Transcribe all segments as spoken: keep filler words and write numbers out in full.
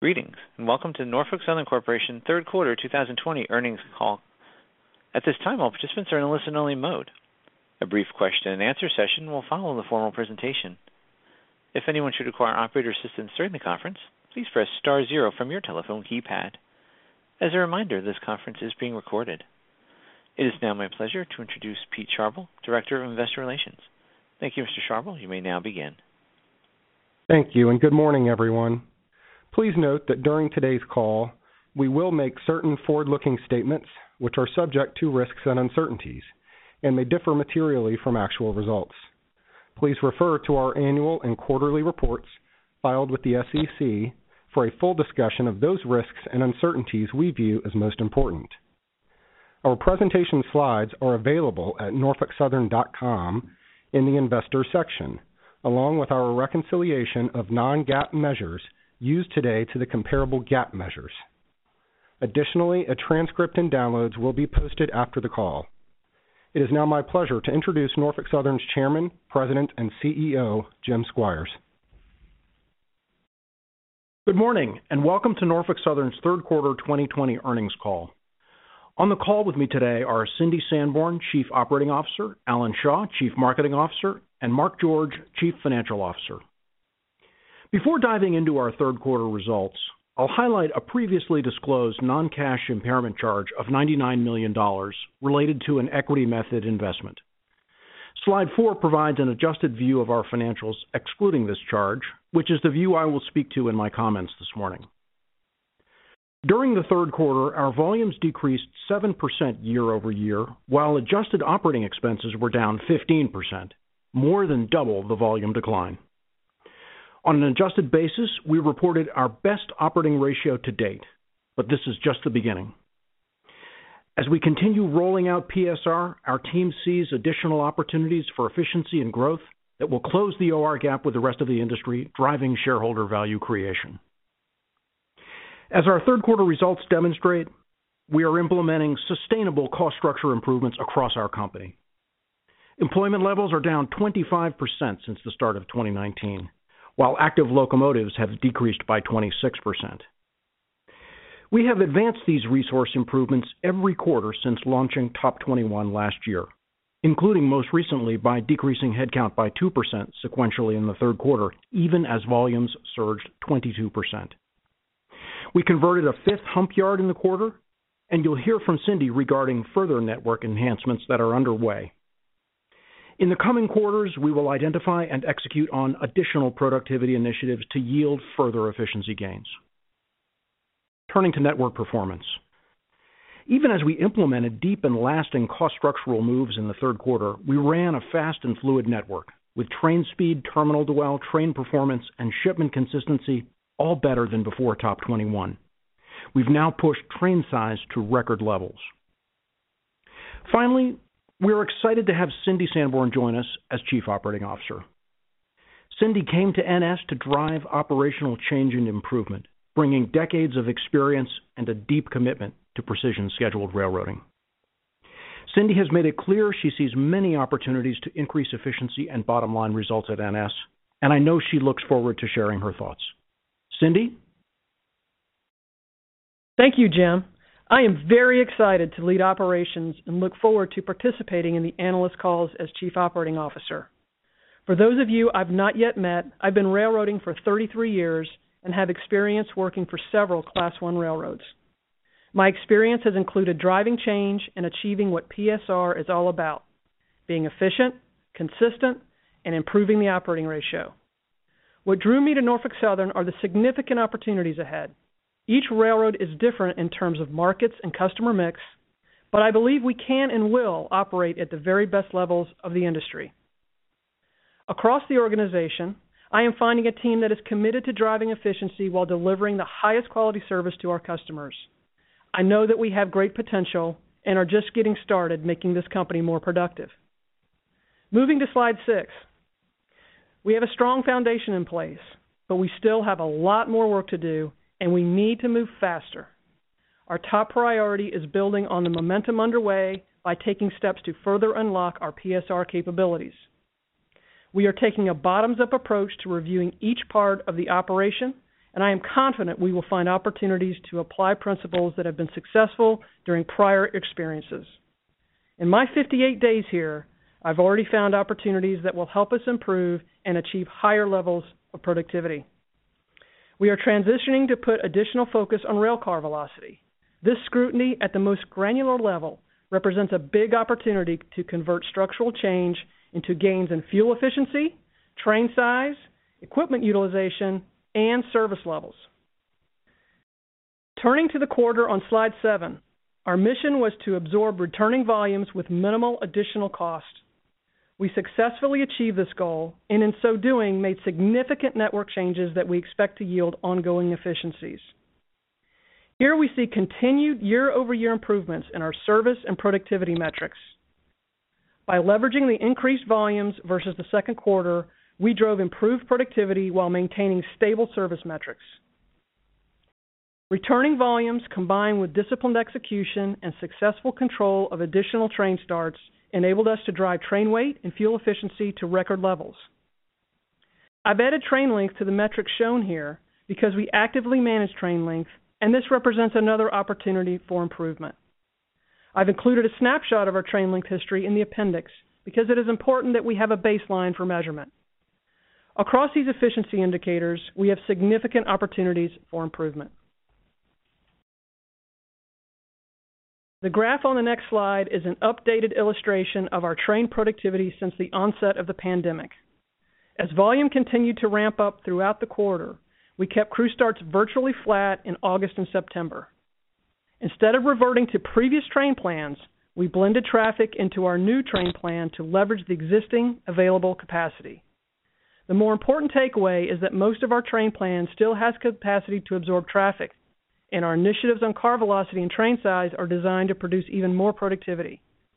Greetings, and welcome to Norfolk Southern Corporation third quarter two thousand twenty earnings call. At this time, all participants are in a listen-only mode. A brief question-and-answer session will follow the formal presentation. If anyone should require operator assistance during the conference, please press star zero from your telephone keypad. As a reminder, this conference is being recorded. It is now my pleasure to introduce Pete Sharbel, Director of Investor Relations. Thank you, Mister Sharbel. You may now begin. Thank you, and good morning, everyone. Please note that during today's call, we will make certain forward-looking statements which are subject to risks and uncertainties and may differ materially from actual results. Please refer to our annual and quarterly reports filed with the S E C for a full discussion of those risks and uncertainties we view as most important. Our presentation slides are available at norfolk southern dot com in the Investors section, along with our reconciliation of non-GAAP measures used today to the comparable GAAP measures. Additionally, a transcript and downloads will be posted after the call. It is now my pleasure to introduce Norfolk Southern's Chairman, President, and C E O, Jim Squires. Good morning, and welcome to Norfolk Southern's third quarter twenty twenty earnings call. On the call with me today are Cindy Sanborn, Chief Operating Officer, Alan Shaw, Chief Marketing Officer, and Mark George, Chief Financial Officer. Before diving into our third quarter results, I'll highlight a previously disclosed non-cash impairment charge of ninety-nine million dollars related to an equity method investment. Slide four provides an adjusted view of our financials excluding this charge, which is the view I will speak to in my comments this morning. During the third quarter, our volumes decreased seven percent year over year, while adjusted operating expenses were down fifteen percent, more than double the volume decline. On an adjusted basis, we reported our best operating ratio to date, but this is just the beginning. As we continue rolling out P S R, our team sees additional opportunities for efficiency and growth that will close the O R gap with the rest of the industry, driving shareholder value creation. As our third quarter results demonstrate, we are implementing sustainable cost structure improvements across our company. Employment levels are down twenty-five percent since the start of twenty nineteen. While active locomotives have decreased by twenty-six percent. We have advanced these resource improvements every quarter since launching Top twenty-one last year, including most recently by decreasing headcount by two percent sequentially in the third quarter, even as volumes surged twenty-two percent. We converted a fifth hump yard in the quarter, and you'll hear from Cindy regarding further network enhancements that are underway. In the coming quarters, we will identify and execute on additional productivity initiatives to yield further efficiency gains. Turning to network performance. Even as we implemented deep and lasting cost structural moves in the third quarter, we ran a fast and fluid network, with train speed, terminal dwell, train performance, and shipment consistency all better than before Top twenty-one. We've now pushed train size to record levels. Finally, we're excited to have Cindy Sanborn join us as Chief Operating Officer. Cindy came to N S to drive operational change and improvement, bringing decades of experience and a deep commitment to precision scheduled railroading. Cindy has made it clear she sees many opportunities to increase efficiency and bottom-line results at N S, and I know she looks forward to sharing her thoughts. Cindy? Thank you, Jim. I am very excited to lead operations and look forward to participating in the analyst calls as Chief Operating Officer. For those of you I've not yet met, I've been railroading for thirty-three years and have experience working for several Class one railroads. My experience has included driving change and achieving what P S R is all about, being efficient, consistent, and improving the operating ratio. What drew me to Norfolk Southern are the significant opportunities ahead. Each railroad is different in terms of markets and customer mix, but I believe we can and will operate at the very best levels of the industry. Across the organization, I am finding a team that is committed to driving efficiency while delivering the highest quality service to our customers. I know that we have great potential and are just getting started making this company more productive. Moving to slide six. We have a strong foundation in place, but we still have a lot more work to do, and we need to move faster. Our top priority is building on the momentum underway by taking steps to further unlock our P S R capabilities. We are taking a bottoms-up approach to reviewing each part of the operation and I am confident we will find opportunities to apply principles that have been successful during prior experiences. In my fifty-eight days here, I've already found opportunities that will help us improve and achieve higher levels of productivity. We are transitioning to put additional focus on railcar velocity. This scrutiny at the most granular level represents a big opportunity to convert structural change into gains in fuel efficiency, train size, equipment utilization, and service levels. Turning to the quarter on slide seven, our mission was to absorb returning volumes with minimal additional cost. We successfully achieved this goal, and in so doing, made significant network changes that we expect to yield ongoing efficiencies. Here we see continued year-over-year improvements in our service and productivity metrics. By leveraging the increased volumes versus the second quarter, we drove improved productivity while maintaining stable service metrics. Returning volumes combined with disciplined execution and successful control of additional train starts enabled us to drive train weight and fuel efficiency to record levels. I've added train length to the metrics shown here because we actively manage train length, and this represents another opportunity for improvement. I've included a snapshot of our train length history in the appendix because it is important that we have a baseline for measurement. Across these efficiency indicators, we have significant opportunities for improvement. The graph on the next slide is an updated illustration of our train productivity since the onset of the pandemic. As volume continued to ramp up throughout the quarter, we kept crew starts virtually flat in August and September. Instead of reverting to previous train plans, we blended traffic into our new train plan to leverage the existing available capacity. The more important takeaway is that most of our train plan still has capacity to absorb traffic, and our initiatives on car velocity and train size are designed to produce even more productivity.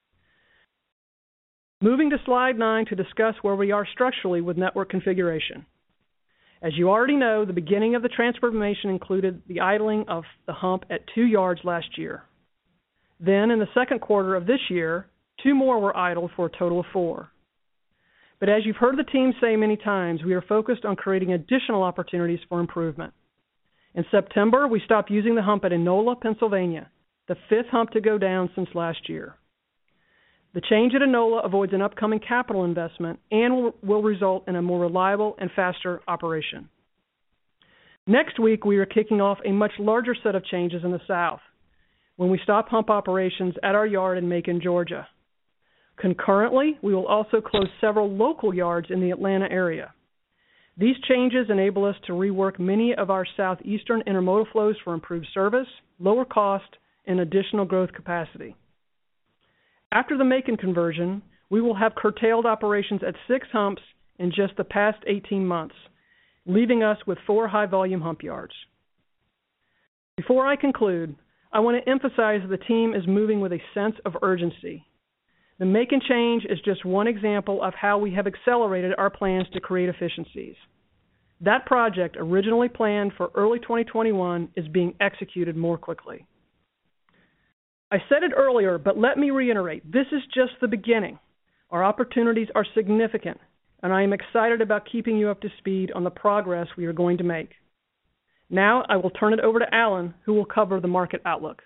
Moving to slide nine to discuss where we are structurally with network configuration. As you already know, the beginning of the transformation included the idling of the hump at two yards last year. Then, in the second quarter of this year, two more were idled for a total of four. But as you've heard the team say many times, we are focused on creating additional opportunities for improvement. In September, we stopped using the hump at Enola, Pennsylvania, the fifth hump to go down since last year. The change at Enola avoids an upcoming capital investment and will, will result in a more reliable and faster operation. Next week, we are kicking off a much larger set of changes in the South when we stop hump operations at our yard in Macon, Georgia. Concurrently, we will also close several local yards in the Atlanta area. These changes enable us to rework many of our southeastern intermodal flows for improved service, lower cost, and additional growth capacity. After the Macon conversion, we will have curtailed operations at six humps in just the past eighteen months, leaving us with four high-volume hump yards. Before I conclude, I want to emphasize that the team is moving with a sense of urgency. The Macon change is just one example of how we have accelerated our plans to create efficiencies. That project, originally planned for early twenty twenty-one, is being executed more quickly. I said it earlier, but let me reiterate, this is just the beginning. Our opportunities are significant, and I am excited about keeping you up to speed on the progress we are going to make. Now I will turn it over to Alan, who will cover the market outlook.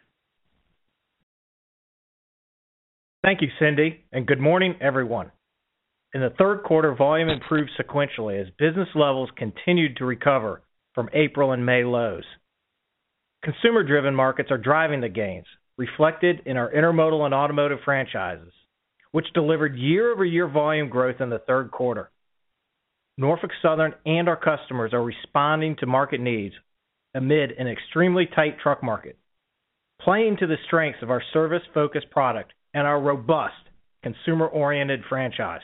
Thank you, Cindy, and good morning, everyone. In the third quarter, volume improved sequentially as business levels continued to recover from April and May lows. Consumer-driven markets are driving the gains, reflected in our intermodal and automotive franchises, which delivered year-over-year volume growth in the third quarter. Norfolk Southern and our customers are responding to market needs amid an extremely tight truck market, playing to the strengths of our service-focused product and our robust, consumer-oriented franchise.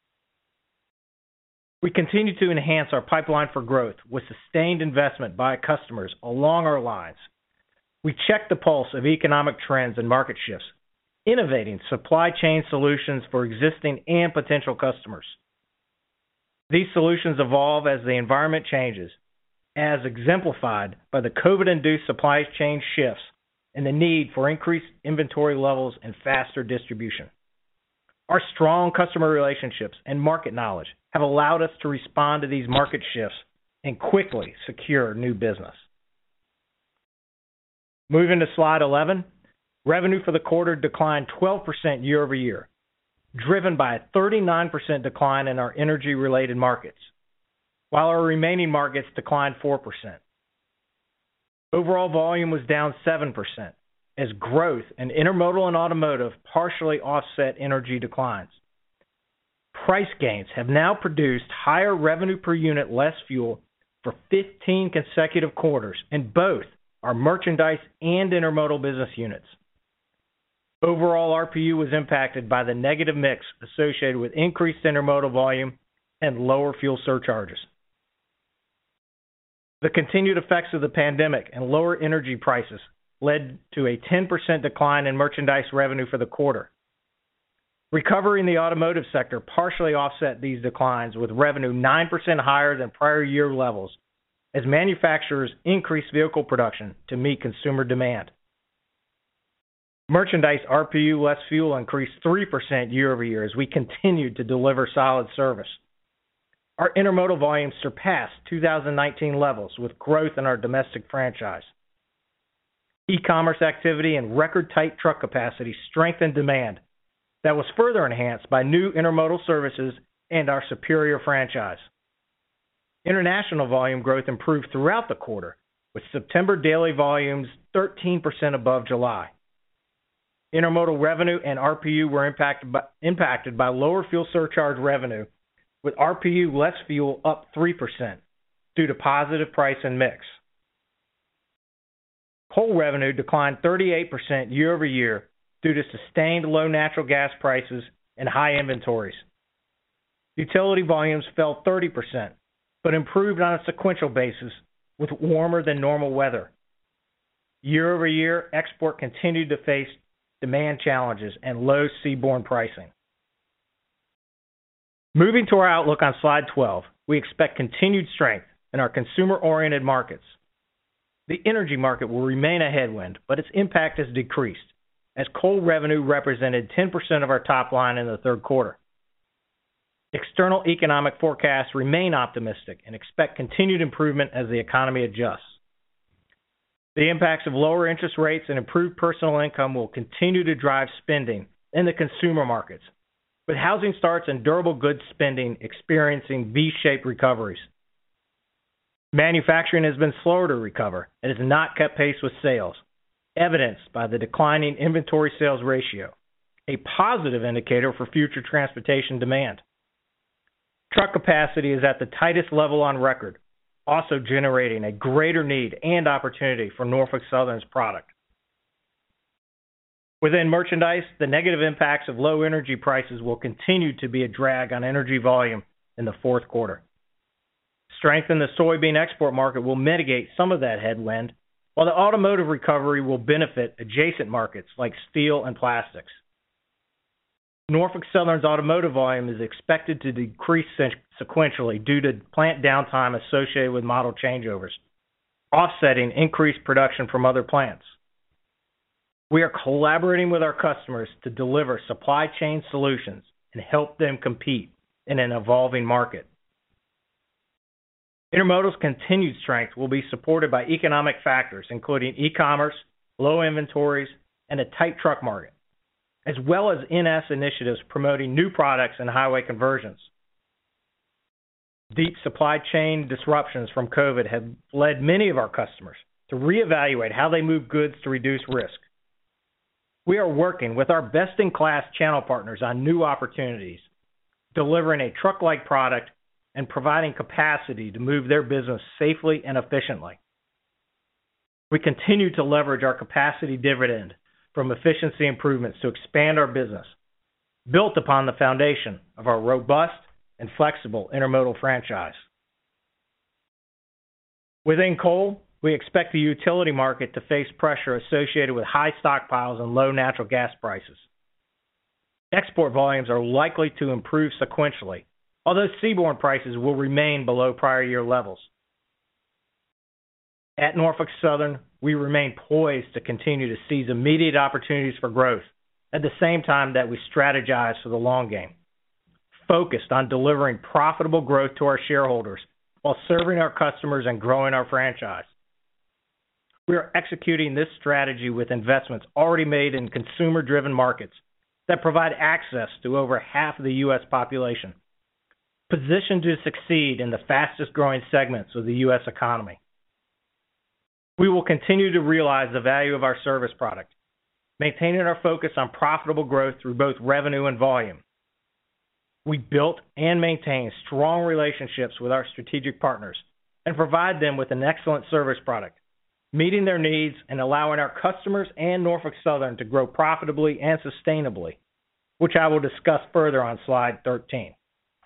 We continue to enhance our pipeline for growth with sustained investment by customers along our lines. We check the pulse of economic trends and market shifts, innovating supply chain solutions for existing and potential customers. These solutions evolve as the environment changes, as exemplified by the COVID-induced supply chain shifts and the need for increased inventory levels and faster distribution. Our strong customer relationships and market knowledge have allowed us to respond to these market shifts and quickly secure new business. Moving to slide eleven, revenue for the quarter declined twelve percent year over year, driven by a thirty-nine percent decline in our energy-related markets, while our remaining markets declined four percent. Overall volume was down seven percent, as growth in intermodal and automotive partially offset energy declines. Price gains have now produced higher revenue per unit less fuel for fifteen consecutive quarters in both our merchandise and intermodal business units. Overall, R P U was impacted by the negative mix associated with increased intermodal volume and lower fuel surcharges. The continued effects of the pandemic and lower energy prices led to a ten percent decline in merchandise revenue for the quarter. Recovery in the automotive sector partially offset these declines, with revenue nine percent higher than prior year levels as manufacturers increased vehicle production to meet consumer demand. Merchandise R P U less fuel increased three percent year over year as we continued to deliver solid service. Our intermodal volumes surpassed two thousand nineteen levels with growth in our domestic franchise. E-commerce activity and record-tight truck capacity strengthened demand that was further enhanced by new intermodal services and our superior franchise. International volume growth improved throughout the quarter, with September daily volumes thirteen percent above July. Intermodal revenue and R P U were impacted by, impacted by lower fuel surcharge revenue, with R P U less fuel up three percent due to positive price and mix. Coal revenue declined thirty-eight percent year over year due to sustained low natural gas prices and high inventories. Utility volumes fell thirty percent, but improved on a sequential basis with warmer than normal weather. Year over year, export continued to face demand challenges and low seaborne pricing. Moving to our outlook on slide twelve, we expect continued strength in our consumer-oriented markets. The energy market will remain a headwind, but its impact has decreased, as coal revenue represented ten percent of our top line in the third quarter. External economic forecasts remain optimistic and expect continued improvement as the economy adjusts. The impacts of lower interest rates and improved personal income will continue to drive spending in the consumer markets, with housing starts and durable goods spending experiencing V-shaped recoveries. Manufacturing has been slower to recover and has not kept pace with sales, evidenced by the declining inventory sales ratio, a positive indicator for future transportation demand. Truck capacity is at the tightest level on record, also generating a greater need and opportunity for Norfolk Southern's product. Within merchandise, the negative impacts of low energy prices will continue to be a drag on energy volume in the fourth quarter. Strength in the soybean export market will mitigate some of that headwind, while the automotive recovery will benefit adjacent markets like steel and plastics. Norfolk Southern's automotive volume is expected to decrease sequentially due to plant downtime associated with model changeovers, offsetting increased production from other plants. We are collaborating with our customers to deliver supply chain solutions and help them compete in an evolving market. Intermodal's continued strength will be supported by economic factors, including e-commerce, low inventories, and a tight truck market, as well as N S initiatives promoting new products and highway conversions. Deep supply chain disruptions from COVID have led many of our customers to reevaluate how they move goods to reduce risk. We are working with our best-in-class channel partners on new opportunities, delivering a truck-like product and providing capacity to move their business safely and efficiently. We continue to leverage our capacity dividend from efficiency improvements to expand our business, built upon the foundation of our robust and flexible intermodal franchise. Within coal, we expect the utility market to face pressure associated with high stockpiles and low natural gas prices. Export volumes are likely to improve sequentially, although seaborne prices will remain below prior year levels. At Norfolk Southern, we remain poised to continue to seize immediate opportunities for growth at the same time that we strategize for the long game, focused on delivering profitable growth to our shareholders while serving our customers and growing our franchise. We are executing this strategy with investments already made in consumer-driven markets that provide access to over half of the U S population, positioned to succeed in the fastest-growing segments of the U S economy. We will continue to realize the value of our service product, maintaining our focus on profitable growth through both revenue and volume. We built and maintain strong relationships with our strategic partners and provide them with an excellent service product, meeting their needs and allowing our customers and Norfolk Southern to grow profitably and sustainably, which I will discuss further on slide thirteen.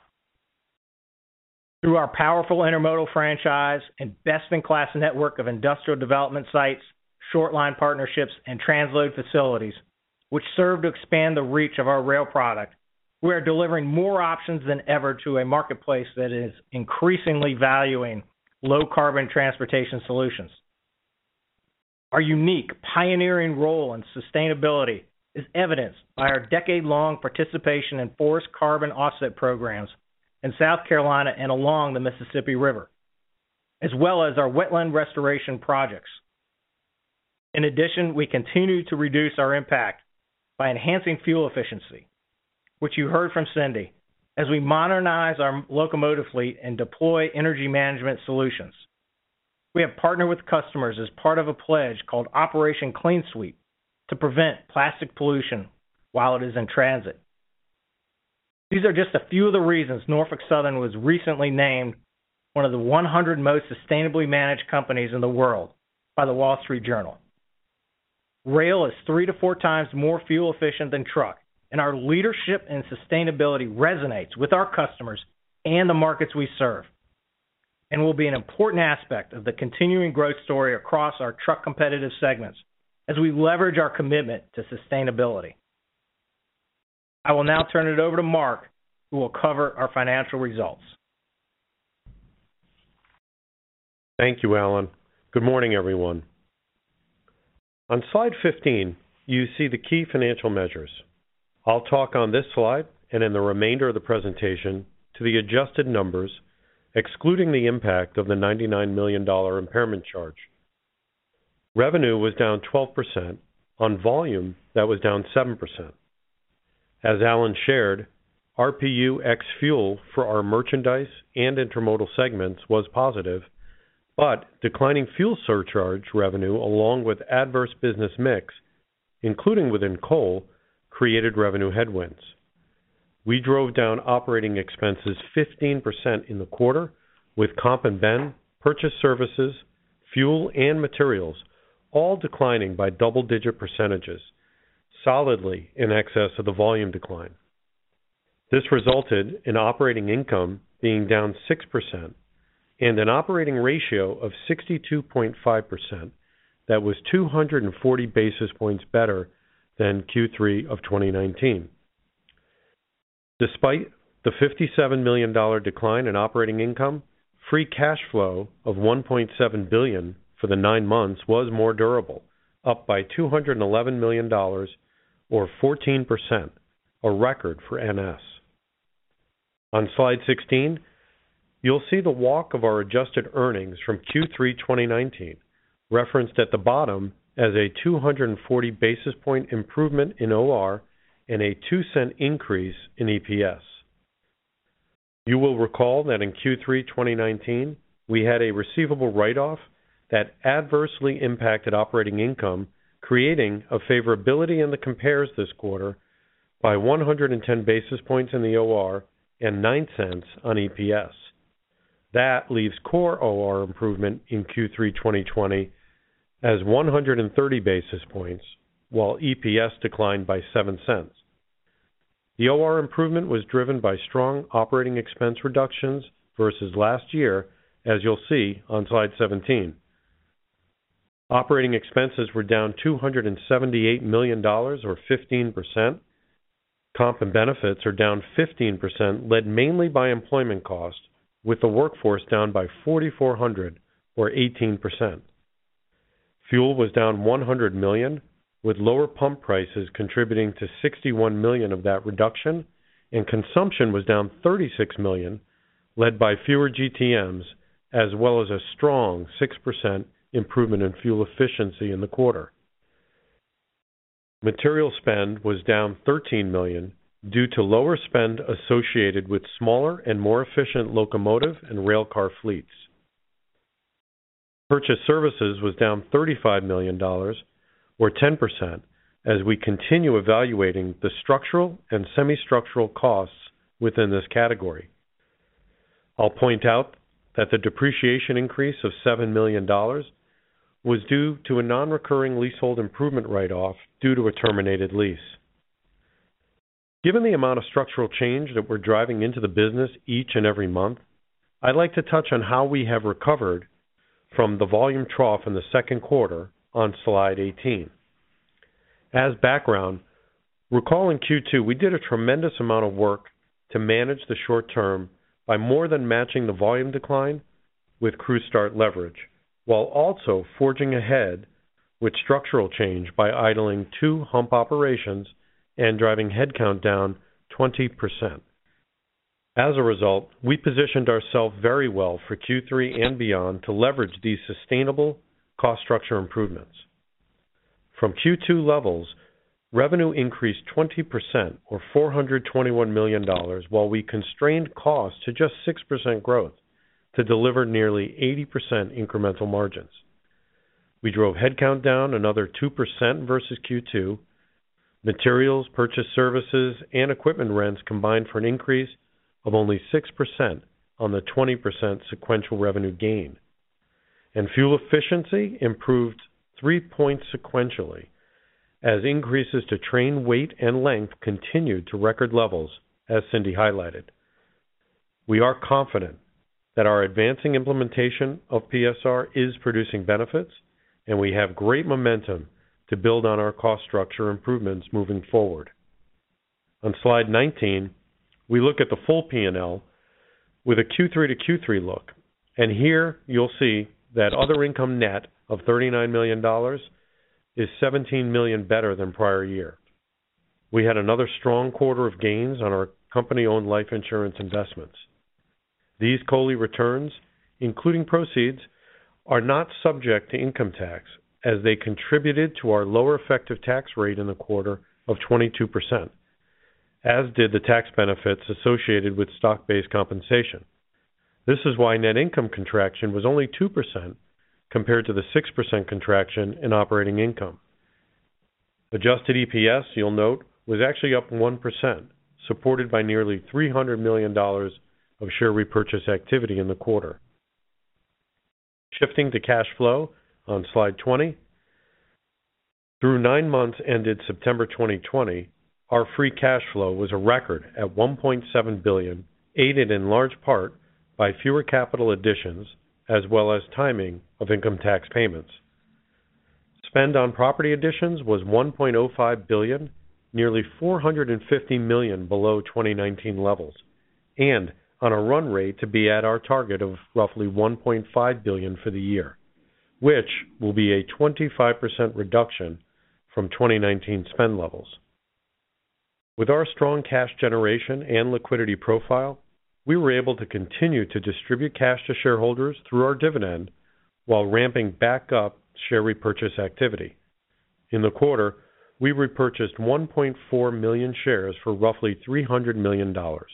Through our powerful intermodal franchise and best-in-class network of industrial development sites, short-line partnerships, and transload facilities, which serve to expand the reach of our rail product, we are delivering more options than ever to a marketplace that is increasingly valuing low-carbon transportation solutions. Our unique pioneering role in sustainability is evidenced by our decade-long participation in forest carbon offset programs in South Carolina and along the Mississippi River, as well as our wetland restoration projects. In addition, we continue to reduce our impact by enhancing fuel efficiency, which you heard from Cindy, as we modernize our locomotive fleet and deploy energy management solutions. We have partnered with customers as part of a pledge called Operation Clean Sweep to prevent plastic pollution while it is in transit. These are just a few of the reasons Norfolk Southern was recently named one of the one hundred most sustainably managed companies in the world by the Wall Street Journal. Rail is three to four times more fuel efficient than truck, and our leadership and sustainability resonates with our customers and the markets we serve, and will be an important aspect of the continuing growth story across our truck competitive segments as we leverage our commitment to sustainability. I will now turn it over to Mark, who will cover our financial results. Thank you, Alan. Good morning, everyone. On slide fifteen, you see the key financial measures. I'll talk on this slide and in the remainder of the presentation to the adjusted numbers, excluding the impact of the ninety-nine million dollars impairment charge. Revenue was down twelve percent on volume that was down seven percent. As Alan shared, R P U ex-fuel for our merchandise and intermodal segments was positive, but declining fuel surcharge revenue along with adverse business mix, including within coal, created revenue headwinds. We drove down operating expenses fifteen percent in the quarter, with comp and ben, purchase services, fuel, and materials all declining by double-digit percentages, solidly in excess of the volume decline. This resulted in operating income being down six percent and an operating ratio of sixty-two point five percent that was two hundred forty basis points better than Q three of twenty nineteen. Despite the fifty-seven million dollars decline in operating income, free cash flow of one point seven billion dollars for the nine months was more durable, up by two hundred eleven million dollars or fourteen percent, a record for N S. On slide sixteen, you'll see the walk of our adjusted earnings from Q three twenty nineteen, referenced at the bottom as a two hundred forty basis point improvement in O R and a two cent increase in E P S. You will recall that in Q three twenty nineteen, we had a receivable write-off that adversely impacted operating income, creating a favorability in the compares this quarter by one hundred ten basis points in the O R and nine cents on E P S. That leaves core O R improvement in Q three twenty twenty as one hundred thirty basis points, while E P S declined by seven cents. The O R improvement was driven by strong operating expense reductions versus last year, as you'll see on slide seventeen. Operating expenses were down two hundred seventy-eight million dollars or fifteen percent. Comp and benefits are down fifteen percent, led mainly by employment costs, with the workforce down by forty-four hundred or eighteen percent. Fuel was down one hundred million dollars, with lower pump prices contributing to sixty-one million dollars of that reduction, and consumption was down thirty-six million dollars, led by fewer G T Ms as well as a strong six percent improvement in fuel efficiency in the quarter. Material spend was down thirteen million dollars due to lower spend associated with smaller and more efficient locomotive and railcar fleets. Purchase services was down thirty-five million dollars, or ten percent, as we continue evaluating the structural and semi-structural costs within this category. I'll point out that the depreciation increase of seven million dollars was due to a non-recurring leasehold improvement write-off due to a terminated lease. Given the amount of structural change that we're driving into the business each and every month, I'd like to touch on how we have recovered from the volume trough in the second quarter on slide eighteen. As background, recall in Q two we did a tremendous amount of work to manage the short term by more than matching the volume decline with crew start leverage, while also forging ahead with structural change by idling two hump operations and driving headcount down twenty percent. As a result, we positioned ourselves very well for Q three and beyond to leverage these sustainable cost structure improvements. From Q two levels, revenue increased twenty percent, or four hundred twenty-one million dollars, while we constrained costs to just six percent growth to deliver nearly eighty percent incremental margins. We drove headcount down another two percent versus Q two. Materials, purchase services, and equipment rents combined for an increase of only six percent on the twenty percent sequential revenue gain. And fuel efficiency improved three points sequentially, as increases to train weight and length continued to record levels, as Cindy highlighted. We are confident that our advancing implementation of P S R is producing benefits, and we have great momentum to build on our cost structure improvements moving forward. On slide nineteen, we look at the full P and L with a Q three to Q three look, and here you'll see that other income net of thirty-nine million dollars is seventeen million dollars better than prior year. We had another strong quarter of gains on our company-owned life insurance investments. These C O L I returns, including proceeds, are not subject to income tax, as they contributed to our lower effective tax rate in the quarter of twenty-two percent, as did the tax benefits associated with stock-based compensation. This is why net income contraction was only two percent compared to the six percent contraction in operating income. Adjusted E P S, you'll note, was actually up one percent, supported by nearly three hundred million dollars of share repurchase activity in the quarter. Shifting to cash flow on slide twenty, through nine months ended September twenty twenty, our free cash flow was a record at one point seven billion dollars, aided in large part by fewer capital additions as well as timing of income tax payments. Spend on property additions was one point oh five billion dollars, nearly four hundred fifty million dollars below twenty nineteen levels, and on a run rate to be at our target of roughly one point five billion dollars for the year, which will be a twenty-five percent reduction from twenty nineteen spend levels. With our strong cash generation and liquidity profile, we were able to continue to distribute cash to shareholders through our dividend while ramping back up share repurchase activity. In the quarter, we repurchased one point four million shares for roughly three hundred million dollars.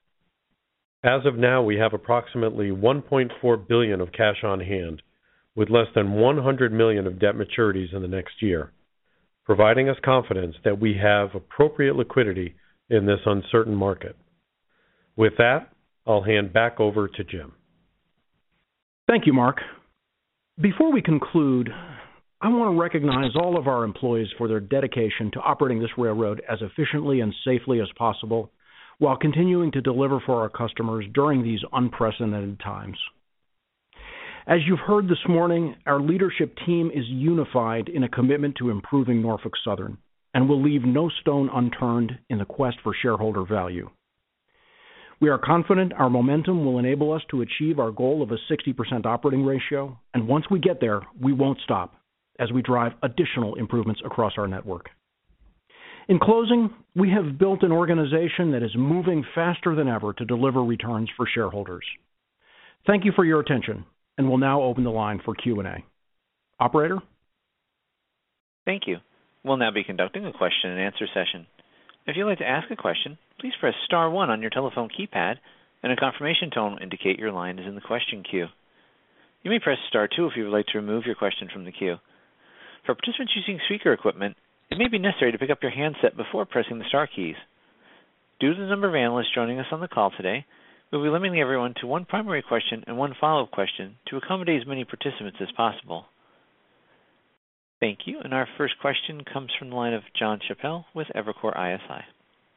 As of now, we have approximately one point four billion dollars of cash on hand, with less than one hundred million dollars of debt maturities in the next year, providing us confidence that we have appropriate liquidity in this uncertain market. With that, I'll hand back over to Jim. Thank you, Mark. Before we conclude, I want to recognize all of our employees for their dedication to operating this railroad as efficiently and safely as possible, while continuing to deliver for our customers during these unprecedented times. As you've heard this morning, our leadership team is unified in a commitment to improving Norfolk Southern and will leave no stone unturned in the quest for shareholder value. We are confident our momentum will enable us to achieve our goal of a sixty percent operating ratio, and once we get there, we won't stop as we drive additional improvements across our network. In closing, we have built an organization that is moving faster than ever to deliver returns for shareholders. Thank you for your attention, and we'll now open the line for Q and A. Operator? Thank you. We'll now be conducting a question and answer session. If you'd like to ask a question, please press star one on your telephone keypad, and a confirmation tone will indicate your line is in the question queue. You may press star two if you would like to remove your question from the queue. For participants using speaker equipment, it may be necessary to pick up your handset before pressing the star keys. Due to the number of analysts joining us on the call today, we'll be limiting everyone to one primary question and one follow-up question to accommodate as many participants as possible. Thank you. And our first question comes from the line of Jon Chappell with Evercore I S I.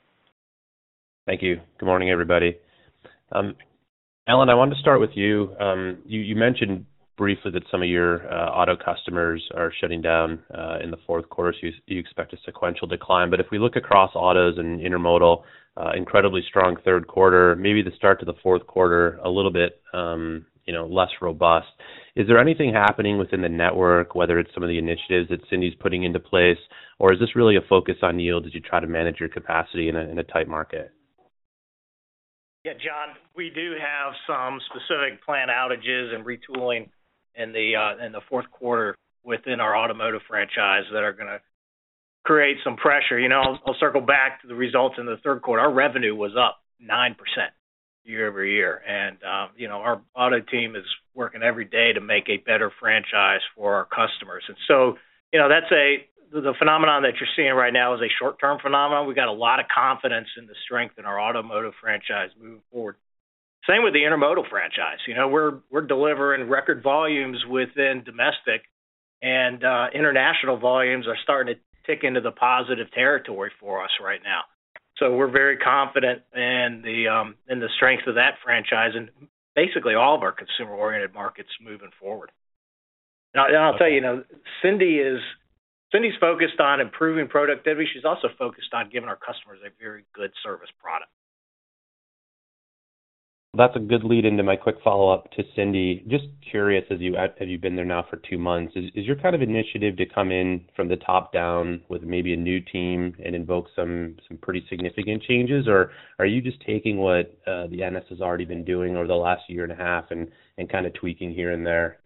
Thank you. Good morning, everybody. Um, Alan, I wanted to start with you. Um, you, you mentioned briefly that some of your uh, auto customers are shutting down uh, in the fourth quarter, so you, you expect a sequential decline. But if we look across autos and intermodal, uh, incredibly strong third quarter, maybe the start to the fourth quarter a little bit um, you know, less robust. Is there anything happening within the network, whether it's some of the initiatives that Cindy's putting into place, or is this really a focus on yield as you try to manage your capacity in a, in a tight market? Yeah, John, we do have some specific plant outages and retooling in the uh, in the fourth quarter within our automotive franchise that are going to create some pressure. You know, I'll, I'll circle back to the results in the third quarter. Our revenue was up nine percent year over year, and um, you know, our auto team is working every day to make a better franchise for our customers. And so, you know, that's a the phenomenon that you're seeing right now is a short-term phenomenon. We've got a lot of confidence in the strength in our automotive franchise moving forward. Same with the intermodal franchise. You know, we're we're delivering record volumes within domestic, and uh, international volumes are starting to tick into the positive territory for us right now. So we're very confident in the um, in the strength of that franchise and basically all of our consumer-oriented markets moving forward. Now, and I'll tell you, you know, Cindy is Cindy's focused on improving productivity. She's also focused on giving our customers a very good service product. That's a good lead into my quick follow-up to Cindy. Just curious, as you have you been there now for two months, is, is your kind of initiative to come in from the top down with maybe a new team and invoke some some pretty significant changes, or are you just taking what uh, the N S has already been doing over the last year and a half and, and kind of tweaking here and there?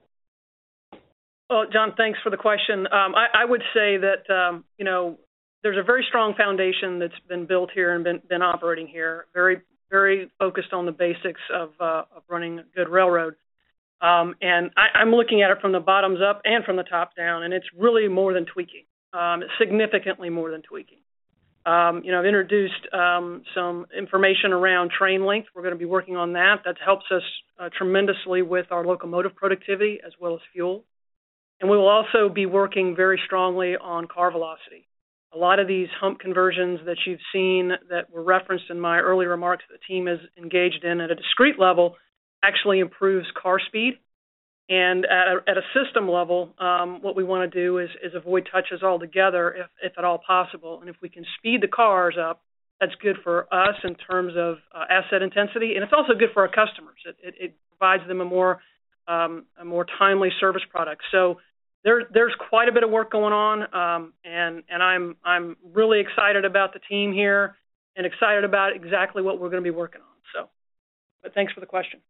Well, John, thanks for the question. Um, I, I would say that, um, you know, there's a very strong foundation that's been built here and been, been operating here, very very focused on the basics of, uh, of running a good railroad. Um, and I, I'm looking at it from the bottoms up and from the top down, and it's really more than tweaking, um, significantly more than tweaking. Um, you know, I've introduced um, some information around train length. We're going to be working on that. That helps us uh, tremendously with our locomotive productivity as well as fuel. And we will also be working very strongly on car velocity. A lot of these hump conversions that you've seen that were referenced in my earlier remarks that the team is engaged in at a discrete level actually improves car speed. And at a, at a system level, um, what we want to do is, is avoid touches altogether if, if at all possible. And if we can speed the cars up, that's good for us in terms of uh, asset intensity, and it's also good for our customers. It, it, it provides them a more um, a more timely service product. So There, there's quite a bit of work going on, um, and and I'm I'm really excited about the team here, and excited about exactly what we're going to be working on. So, but thanks for the question.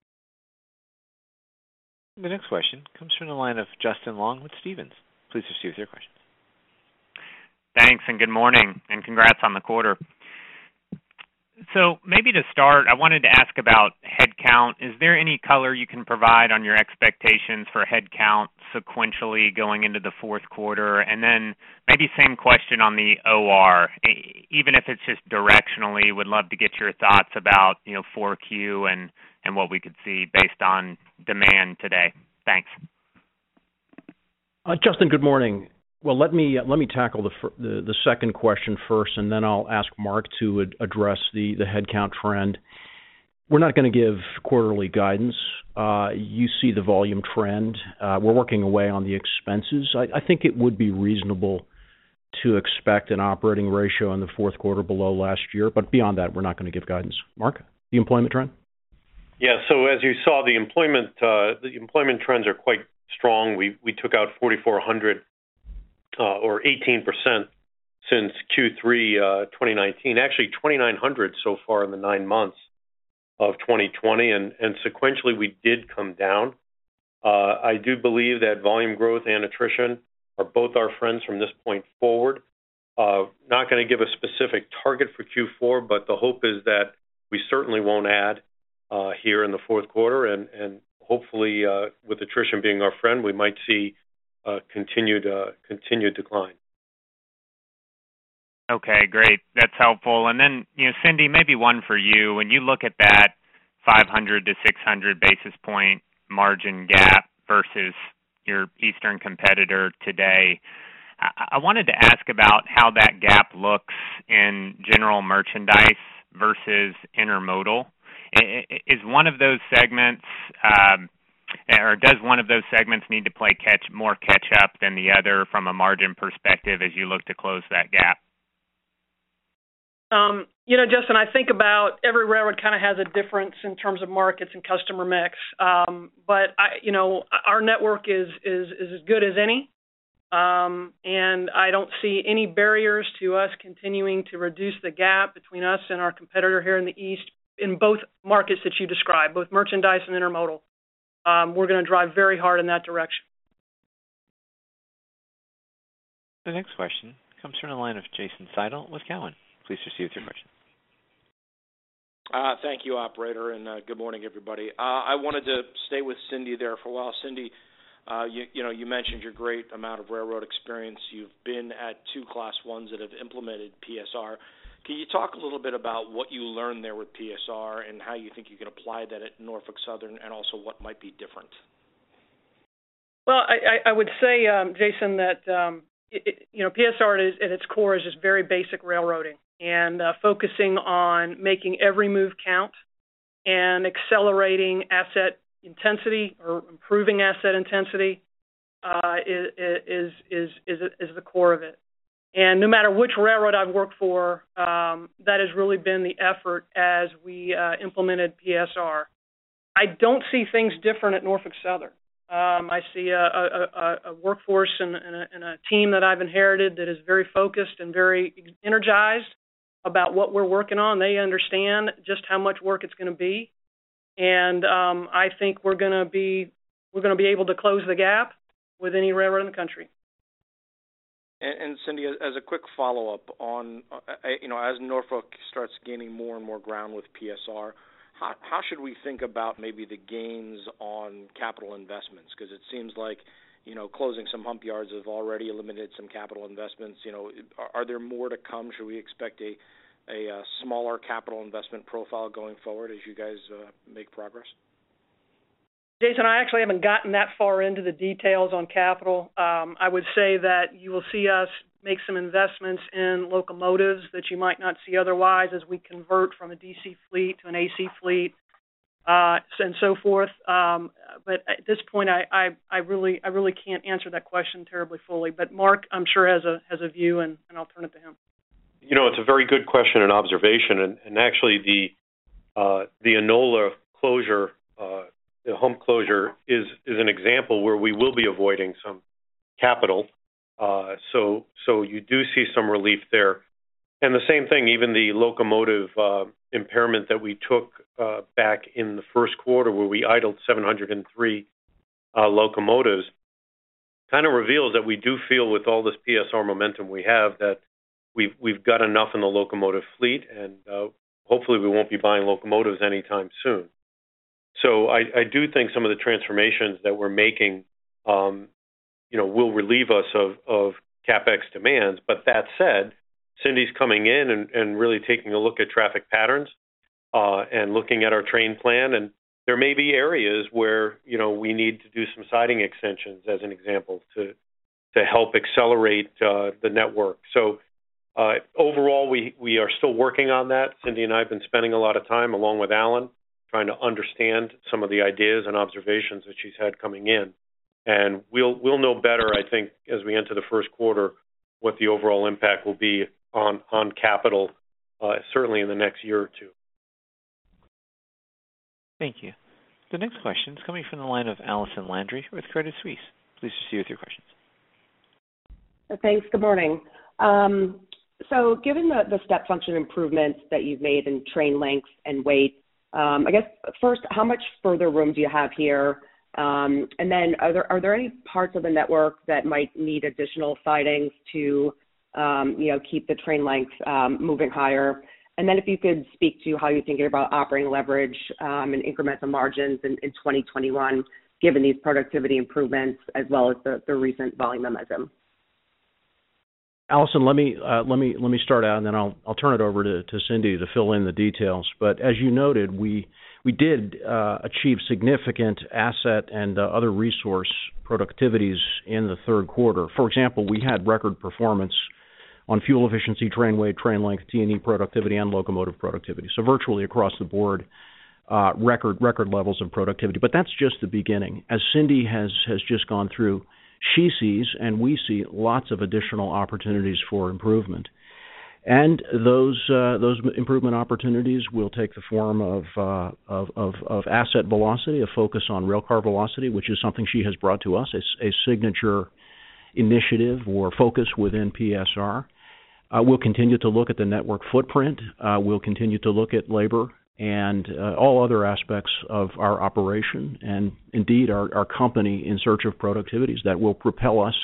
The next question comes from the line of Justin Long with Stephens. Please proceed with your questions. Thanks, and good morning, and congrats on the quarter. So maybe to start, I wanted to ask about headcount. Is there any color you can provide on your expectations for headcount sequentially going into the fourth quarter? And then maybe same question on the O R. Even if it's just directionally, would love to get your thoughts about, you know, four Q and, and what we could see based on demand today. Thanks. Uh, Justin, good morning. Well, let me uh, let me tackle the, the the second question first, and then I'll ask Mark to ad- address the, the headcount trend. We're not going to give quarterly guidance. Uh, you see the volume trend. Uh, we're working away on the expenses. I, I think it would be reasonable to expect an operating ratio in the fourth quarter below last year, but beyond that, we're not going to give guidance. Mark, the employment trend? Yeah. So as you saw, the employment uh, the employment trends are quite strong. We we took out forty-four hundred. Uh, or eighteen percent since Q three uh, twenty nineteen. Actually, twenty-nine hundred so far in the nine months. of twenty twenty, and, and sequentially we did come down. Uh, I do believe that volume growth and attrition are both our friends from this point forward. Uh, not going to give a specific target for Q four, but the hope is that we certainly won't add uh, here in the fourth quarter, and, and hopefully uh, with attrition being our friend, we might see uh, continued uh, continued decline. Okay, great. That's helpful. And then, you know, Cindy, maybe one for you. When you look at that five hundred to six hundred basis point margin gap versus your Eastern competitor today, I wanted to ask about how that gap looks in general merchandise versus intermodal. Is one of those segments, um, or does one of those segments need to play catch more catch up than the other from a margin perspective as you look to close that gap? Um, you know, Justin, I think about every railroad kind of has a difference in terms of markets and customer mix. Um, but I, you know, our network is is is as good as any, um, and I don't see any barriers to us continuing to reduce the gap between us and our competitor here in the East in both markets that you described, both merchandise and intermodal. Um, we're going to drive very hard in that direction. The next question comes from the line of Jason Seidl with Cowen. Please proceed with your question. Uh, thank you, operator, and uh, good morning, everybody. Uh, I wanted to stay with Cindy there for a while. Cindy, uh, you, you know, you mentioned your great amount of railroad experience. You've been at two Class Ones that have implemented P S R. Can you talk a little bit about what you learned there with P S R and how you think you can apply that at Norfolk Southern, and also what might be different? Well, I, I would say, um, Jason, that um, it, it, you know, P S R is, at its core is just very basic railroading, and uh, focusing on making every move count and accelerating asset intensity or improving asset intensity uh, is, is, is, is the core of it. And no matter which railroad I've worked for, um, that has really been the effort as we uh, implemented P S R. I don't see things different at Norfolk Southern. Um, I see a, a, a workforce and, and, a, and a team that I've inherited that is very focused and very energized about what we're working on. They understand just how much work it's going to be, and um, I think we're going to be we're going to be able to close the gap with any railroad in the country. And, and Cindy, as a quick follow-up on, uh, you know, as Norfolk starts gaining more and more ground with P S R, how, how should we think about maybe the gains on capital investments? Because it seems like, you know, closing some hump yards have already eliminated some capital investments. You know, are, are there more to come? Should we expect a, a, a smaller capital investment profile going forward as you guys uh, make progress? Jason, I actually haven't gotten that far into the details on capital. Um, I would say that you will see us make some investments in locomotives that you might not see otherwise as we convert from a D C fleet to an A C fleet, uh, and so forth. Um, but at this point, I, I, I really I really can't answer that question terribly fully. But Mark, I'm sure, has a has a view, and, and I'll turn it to him. You know, it's a very good question and observation, and, and actually the uh, the Enola closure. Uh, The hump closure is, is an example where we will be avoiding some capital. Uh, so so you do see some relief there. And the same thing, even the locomotive uh, impairment that we took uh, back in the first quarter where we idled seven hundred three uh, locomotives kind of reveals that we do feel with all this P S R momentum we have that we've, we've got enough in the locomotive fleet, and uh, hopefully we won't be buying locomotives anytime soon. So I, I do think some of the transformations that we're making, um, you know, will relieve us of, of CapEx demands. But that said, Cindy's coming in and, and really taking a look at traffic patterns uh, and looking at our train plan. And there may be areas where, you know, we need to do some siding extensions, as an example, to to help accelerate uh, the network. So uh, overall, we, we are still working on that. Cindy and I have been spending a lot of time, along with Alan, trying to understand some of the ideas and observations that she's had coming in. And we'll we'll know better, I think, as we enter the first quarter, what the overall impact will be on, on capital, uh, certainly in the next year or two. Thank you. The next question is coming from the line of Allison Landry with Credit Suisse. Please proceed with your questions. Thanks. Good morning. Um, so given the, the step function improvements that you've made in train length and weight, Um, I guess first, how much further room do you have here? Um, and then are there are there any parts of the network that might need additional sidings to, um, you know, keep the train length um, moving higher? And then if you could speak to how you're thinking about operating leverage um, and incremental margins in, in twenty twenty-one, given these productivity improvements as well as the, the recent volume momentum. Allison, let me uh, let me let me start out, and then I'll I'll turn it over to, to Cindy to fill in the details. But as you noted, we we did uh, achieve significant asset and uh, other resource productivities in the third quarter. For example, we had record performance on fuel efficiency, train weight, train length, T and E productivity, and locomotive productivity. So virtually across the board, uh, record record levels of productivity. But that's just the beginning. As Cindy has has just gone through, she sees and we see lots of additional opportunities for improvement. And those uh, those improvement opportunities will take the form of, uh, of, of of asset velocity, a focus on railcar velocity, which is something she has brought to us, a, a signature initiative or focus within P S R. Uh, we'll continue to look at the network footprint. Uh, we'll continue to look at labor and uh, all other aspects of our operation and indeed our, our company in search of productivities that will propel us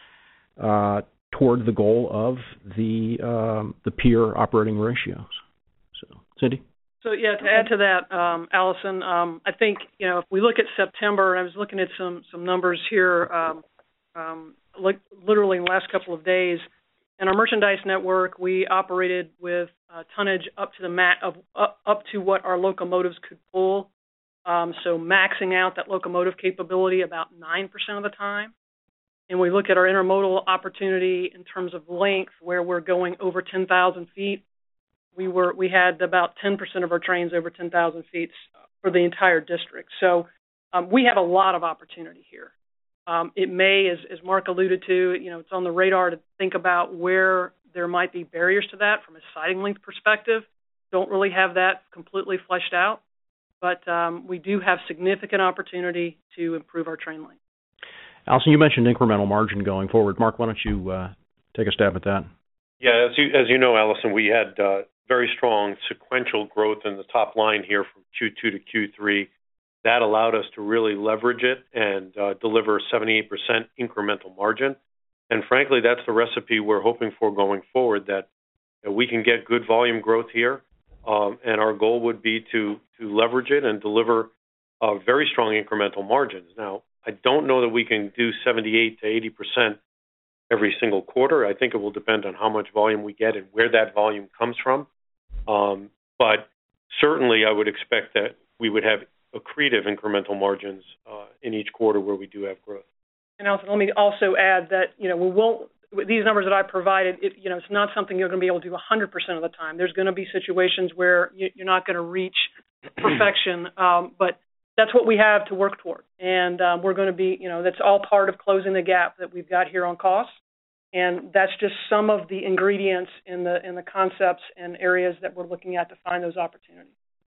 uh, toward the goal of the um, the peer operating ratios. So, Cindy? So, yeah, to add to that, um, Allison, um, I think, you know, if we look at September, I was looking at some, some numbers here, um, um, like literally in the last couple of days. In our merchandise network, we operated with uh, tonnage up to the mat of up, up to what our locomotives could pull. Um, so maxing out that locomotive capability about nine percent of the time. And we look at our intermodal opportunity in terms of length, where we're going over ten thousand feet. We were we had about ten percent of our trains over ten thousand feet for the entire district. So um, we have a lot of opportunity here. Um, it may, as, as Mark alluded to, you know, it's on the radar to think about where there might be barriers to that from a siding length perspective. Don't really have that completely fleshed out, but um, we do have significant opportunity to improve our train length. Allison, you mentioned incremental margin going forward. Mark, why don't you uh, take a stab at that? Yeah, as you, as you know, Allison, we had uh, very strong sequential growth in the top line here from Q two to Q three. That allowed us to really leverage it and uh, deliver seventy-eight percent incremental margin. And frankly, that's the recipe we're hoping for going forward, that, that we can get good volume growth here. Um, and our goal would be to, to leverage it and deliver uh, very strong incremental margins. Now, I don't know that we can do seventy-eight to eighty percent every single quarter. I think it will depend on how much volume we get and where that volume comes from. Um, but certainly I would expect that we would have accretive incremental margins uh, in each quarter where we do have growth. And also, let me also add that, you know, we won't, these numbers that I provided, it, you know, it's not something you're going to be able to do one hundred percent of the time. There's going to be situations where you, you're not going to reach perfection, um, but that's what we have to work toward. And um, we're going to be, you know, that's all part of closing the gap that we've got here on costs. And that's just some of the ingredients in the in the concepts and areas that we're looking at to find those opportunities.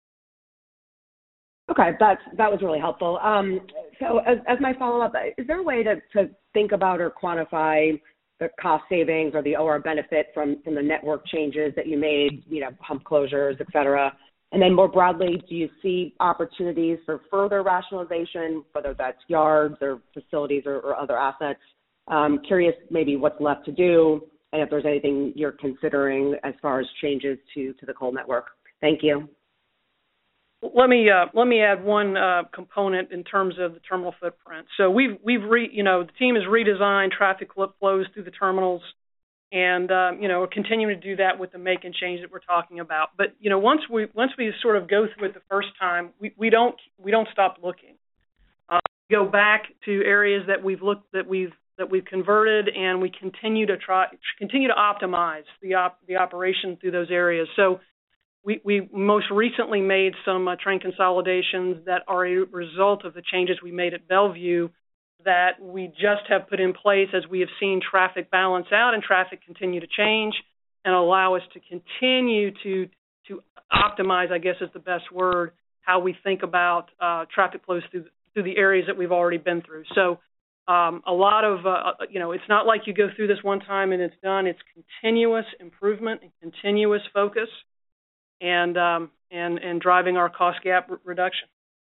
Okay, that's, that was really helpful. Um, so as, as my follow-up, is there a way to, to think about or quantify the cost savings or the O R benefit from, from the network changes that you made, you know, hump closures, et cetera? And then more broadly, do you see opportunities for further rationalization, whether that's yards or facilities or, or other assets? Um, curious maybe what's left to do and if there's anything you're considering as far as changes to, to the coal network. Thank you. Let me uh, let me add one uh, component in terms of the terminal footprint. So we've we've re, you know the team has redesigned traffic flows through the terminals, and um, you know we're continuing to do that with the make and change that we're talking about. But you know once we once we sort of go through it the first time, we, we don't we don't stop looking. Uh, we go back to areas that we've looked that we've that we've converted, and we continue to try continue to optimize the op, the operation through those areas. So. We, we most recently made some uh, train consolidations that are a result of the changes we made at Bellevue that we just have put in place as we have seen traffic balance out and traffic continue to change and allow us to continue to to optimize, I guess is the best word, how we think about uh, traffic flows through, through the areas that we've already been through. So um, a lot of, uh, you know, it's not like you go through this one time and it's done. It's continuous improvement and continuous focus. and um, and and driving our cost gap r- reduction.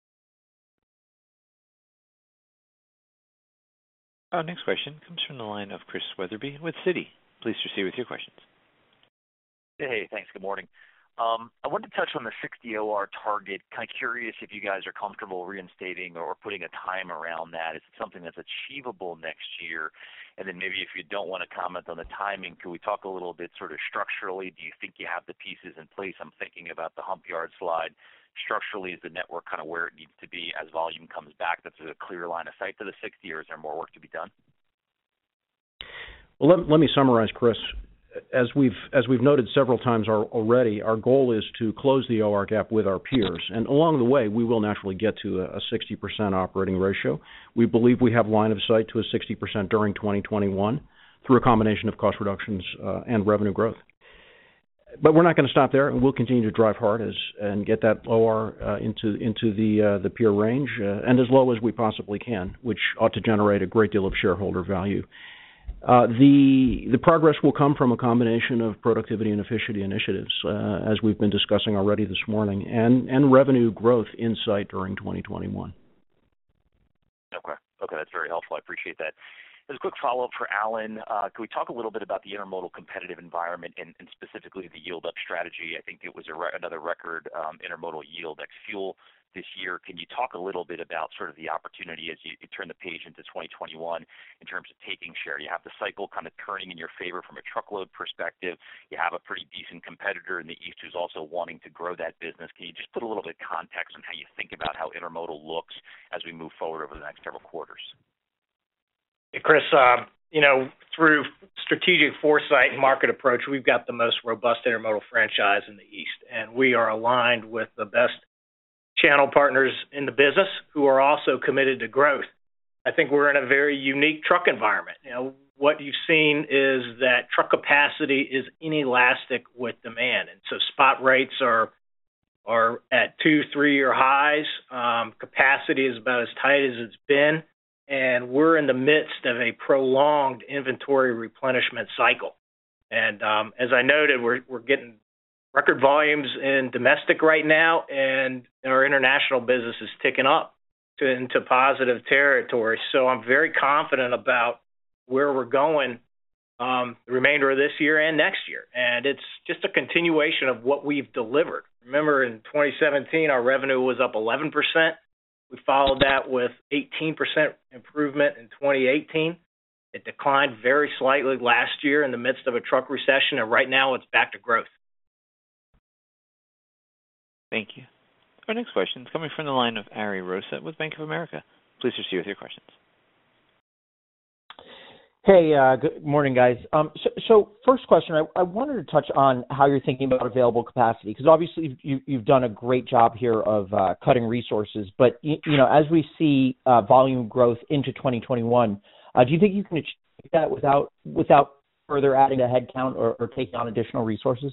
Our next question comes from the line of Chris Wetherbee with Citi. Please proceed with your questions. Hey, thanks. Good morning. Um, I wanted to touch on the sixty O R target. Kind of curious if you guys are comfortable reinstating or putting a time around that. Is it something that's achievable next year? And then maybe if you don't want to comment on the timing, can we talk a little bit sort of structurally? Do you think you have the pieces in place? I'm thinking about the hump yard slide. Structurally, is the network kind of where it needs to be as volume comes back? That's a clear line of sight to the sixty, or is there more work to be done? Well, let, let me summarize, Chris. As we've as we've noted several times already, our goal is to close the O R gap with our peers, and along the way, we will naturally get to a sixty percent operating ratio. We believe we have line of sight to a sixty percent during twenty twenty-one through a combination of cost reductions uh, and revenue growth. But we're not going to stop there, and we'll continue to drive hard as and get that O R uh, into into the uh, the peer range uh, and as low as we possibly can, which ought to generate a great deal of shareholder value. Uh, the the progress will come from a combination of productivity and efficiency initiatives, uh, as we've been discussing already this morning, and, and revenue growth in sight during twenty twenty-one. Okay, okay, that's very helpful. I appreciate that. As a quick follow-up for Alan, uh, can we talk a little bit about the intermodal competitive environment and, and specifically the yield-up strategy? I think it was a re- another record um, intermodal yield ex-fuel this year. Can you talk a little bit about sort of the opportunity as you, you turn the page into twenty twenty-one in terms of taking share? You have the cycle kind of turning in your favor from a truckload perspective. You have a pretty decent competitor in the East who's also wanting to grow that business. Can you just put a little bit of context on how you think about how intermodal looks as we move forward over the next several quarters? Hey, Chris, uh, you know, through strategic foresight and market approach, we've got the most robust intermodal franchise in the East, and we are aligned with the best channel partners in the business who are also committed to growth. I think we're in a very unique truck environment. You know, what you've seen is that truck capacity is inelastic with demand, and so spot rates are are at two, three-year highs. Um, capacity is about as tight as it's been, and we're in the midst of a prolonged inventory replenishment cycle. And um, as I noted, we're we're getting record volumes in domestic right now, and our international business is ticking up to, into positive territory. So I'm very confident about where we're going um, the remainder of this year and next year. And it's just a continuation of what we've delivered. Remember, in twenty seventeen, our revenue was up eleven percent. We followed that with eighteen percent improvement in twenty eighteen. It declined very slightly last year in the midst of a truck recession, and right now it's back to growth. Thank you. Our next question is coming from the line of Ari Rosa with Bank of America. Please proceed with your questions. Hey, uh, good morning, guys. Um, so, so first question, I, I wanted to touch on how you're thinking about available capacity, because obviously you, you've done a great job here of uh, cutting resources. But, you, you know, as we see uh, volume growth into twenty twenty-one, uh, do you think you can achieve that without without further adding a headcount or, or taking on additional resources?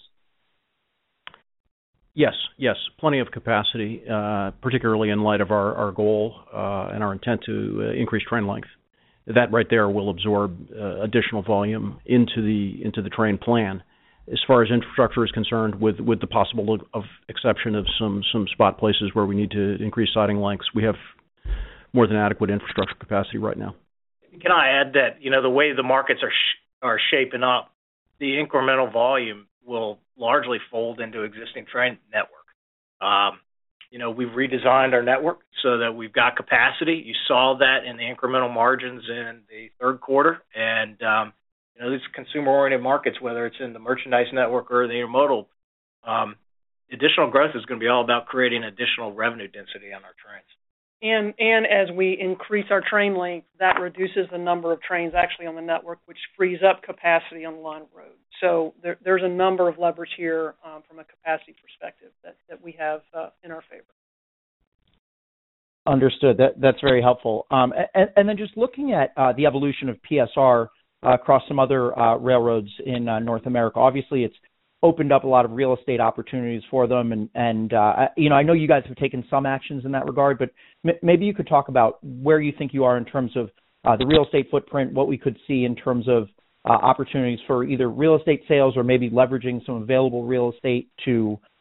Yes, yes, plenty of capacity, uh, particularly in light of our, our goal uh, and our intent to uh, increase train length. That right there will absorb uh, additional volume into the into the train plan. As far as infrastructure is concerned, with, with the possible of exception of some, some spot places where we need to increase siding lengths, we have more than adequate infrastructure capacity right now. Can I add that, you know, the way the markets are sh- are shaping up, the incremental volume will largely fold into existing train network. Um, you know, we've redesigned our network so that we've got capacity. You saw that in the incremental margins in the third quarter. And, um, you know, these consumer-oriented markets, whether it's in the merchandise network or the intermodal, um, additional growth is going to be all about creating additional revenue density on our trains. And and as we increase our train length, that reduces the number of trains actually on the network, which frees up capacity on the line of road. So there, there's a number of levers here um, from a capacity perspective that, that we have uh, in our favor. Understood. That that's very helpful. Um, and, and then just looking at uh, the evolution of P S R uh, across some other uh, railroads in uh, North America, obviously it's opened up a lot of real estate opportunities for them. And, and uh, you know, I know you guys have taken some actions in that regard, but m- maybe you could talk about where you think you are in terms of uh, the real estate footprint, what we could see in terms of uh, opportunities for either real estate sales or maybe leveraging some available real estate to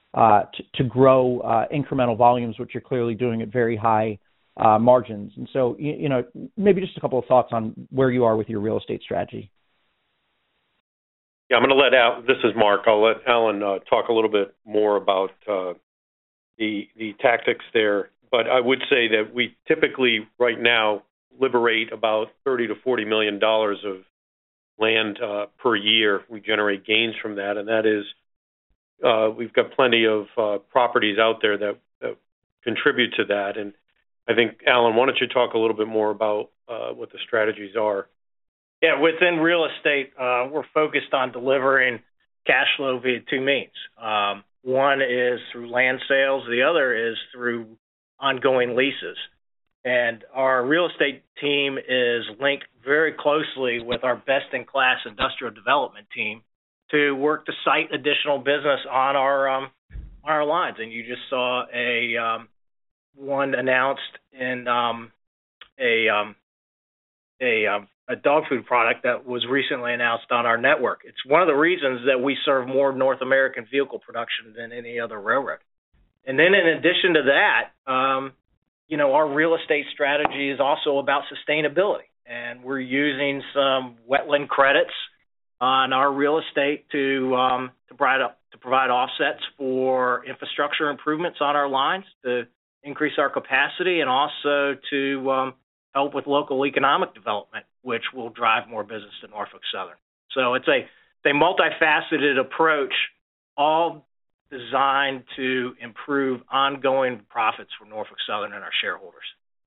uh, to, to grow uh, incremental volumes, which you're clearly doing at very high uh, margins. And so, you, you know, maybe just a couple of thoughts on where you are with your real estate strategy. Yeah, I'm going to let Al, this is Mark. I'll let Alan uh, talk a little bit more about uh, the the tactics there. But I would say that we typically right now liberate about thirty to forty million dollars of land uh, per year. We generate gains from that, and that is uh, we've got plenty of uh, properties out there that, that contribute to that. And I think, Alan, why don't you talk a little bit more about uh, what the strategies are? Yeah, within real estate, uh, we're focused on delivering cash flow via two means. Um, one is through land sales. The other is through ongoing leases. And our real estate team is linked very closely with our best-in-class industrial development team to work to site additional business on our um, on our lines. And you just saw a um, one announced in um, a um, a um, a dog food product that was recently announced on our network. It's one of the reasons that we serve more North American vehicle production than any other railroad. And then in addition to that, um, you know, our real estate strategy is also about sustainability. And we're using some wetland credits on our real estate to um, to provide to provide offsets for infrastructure improvements on our lines to increase our capacity and also to um, help with local economic development, which will drive more business to Norfolk Southern. So it's a, it's a multifaceted approach, all designed to improve ongoing profits for Norfolk Southern and our shareholders.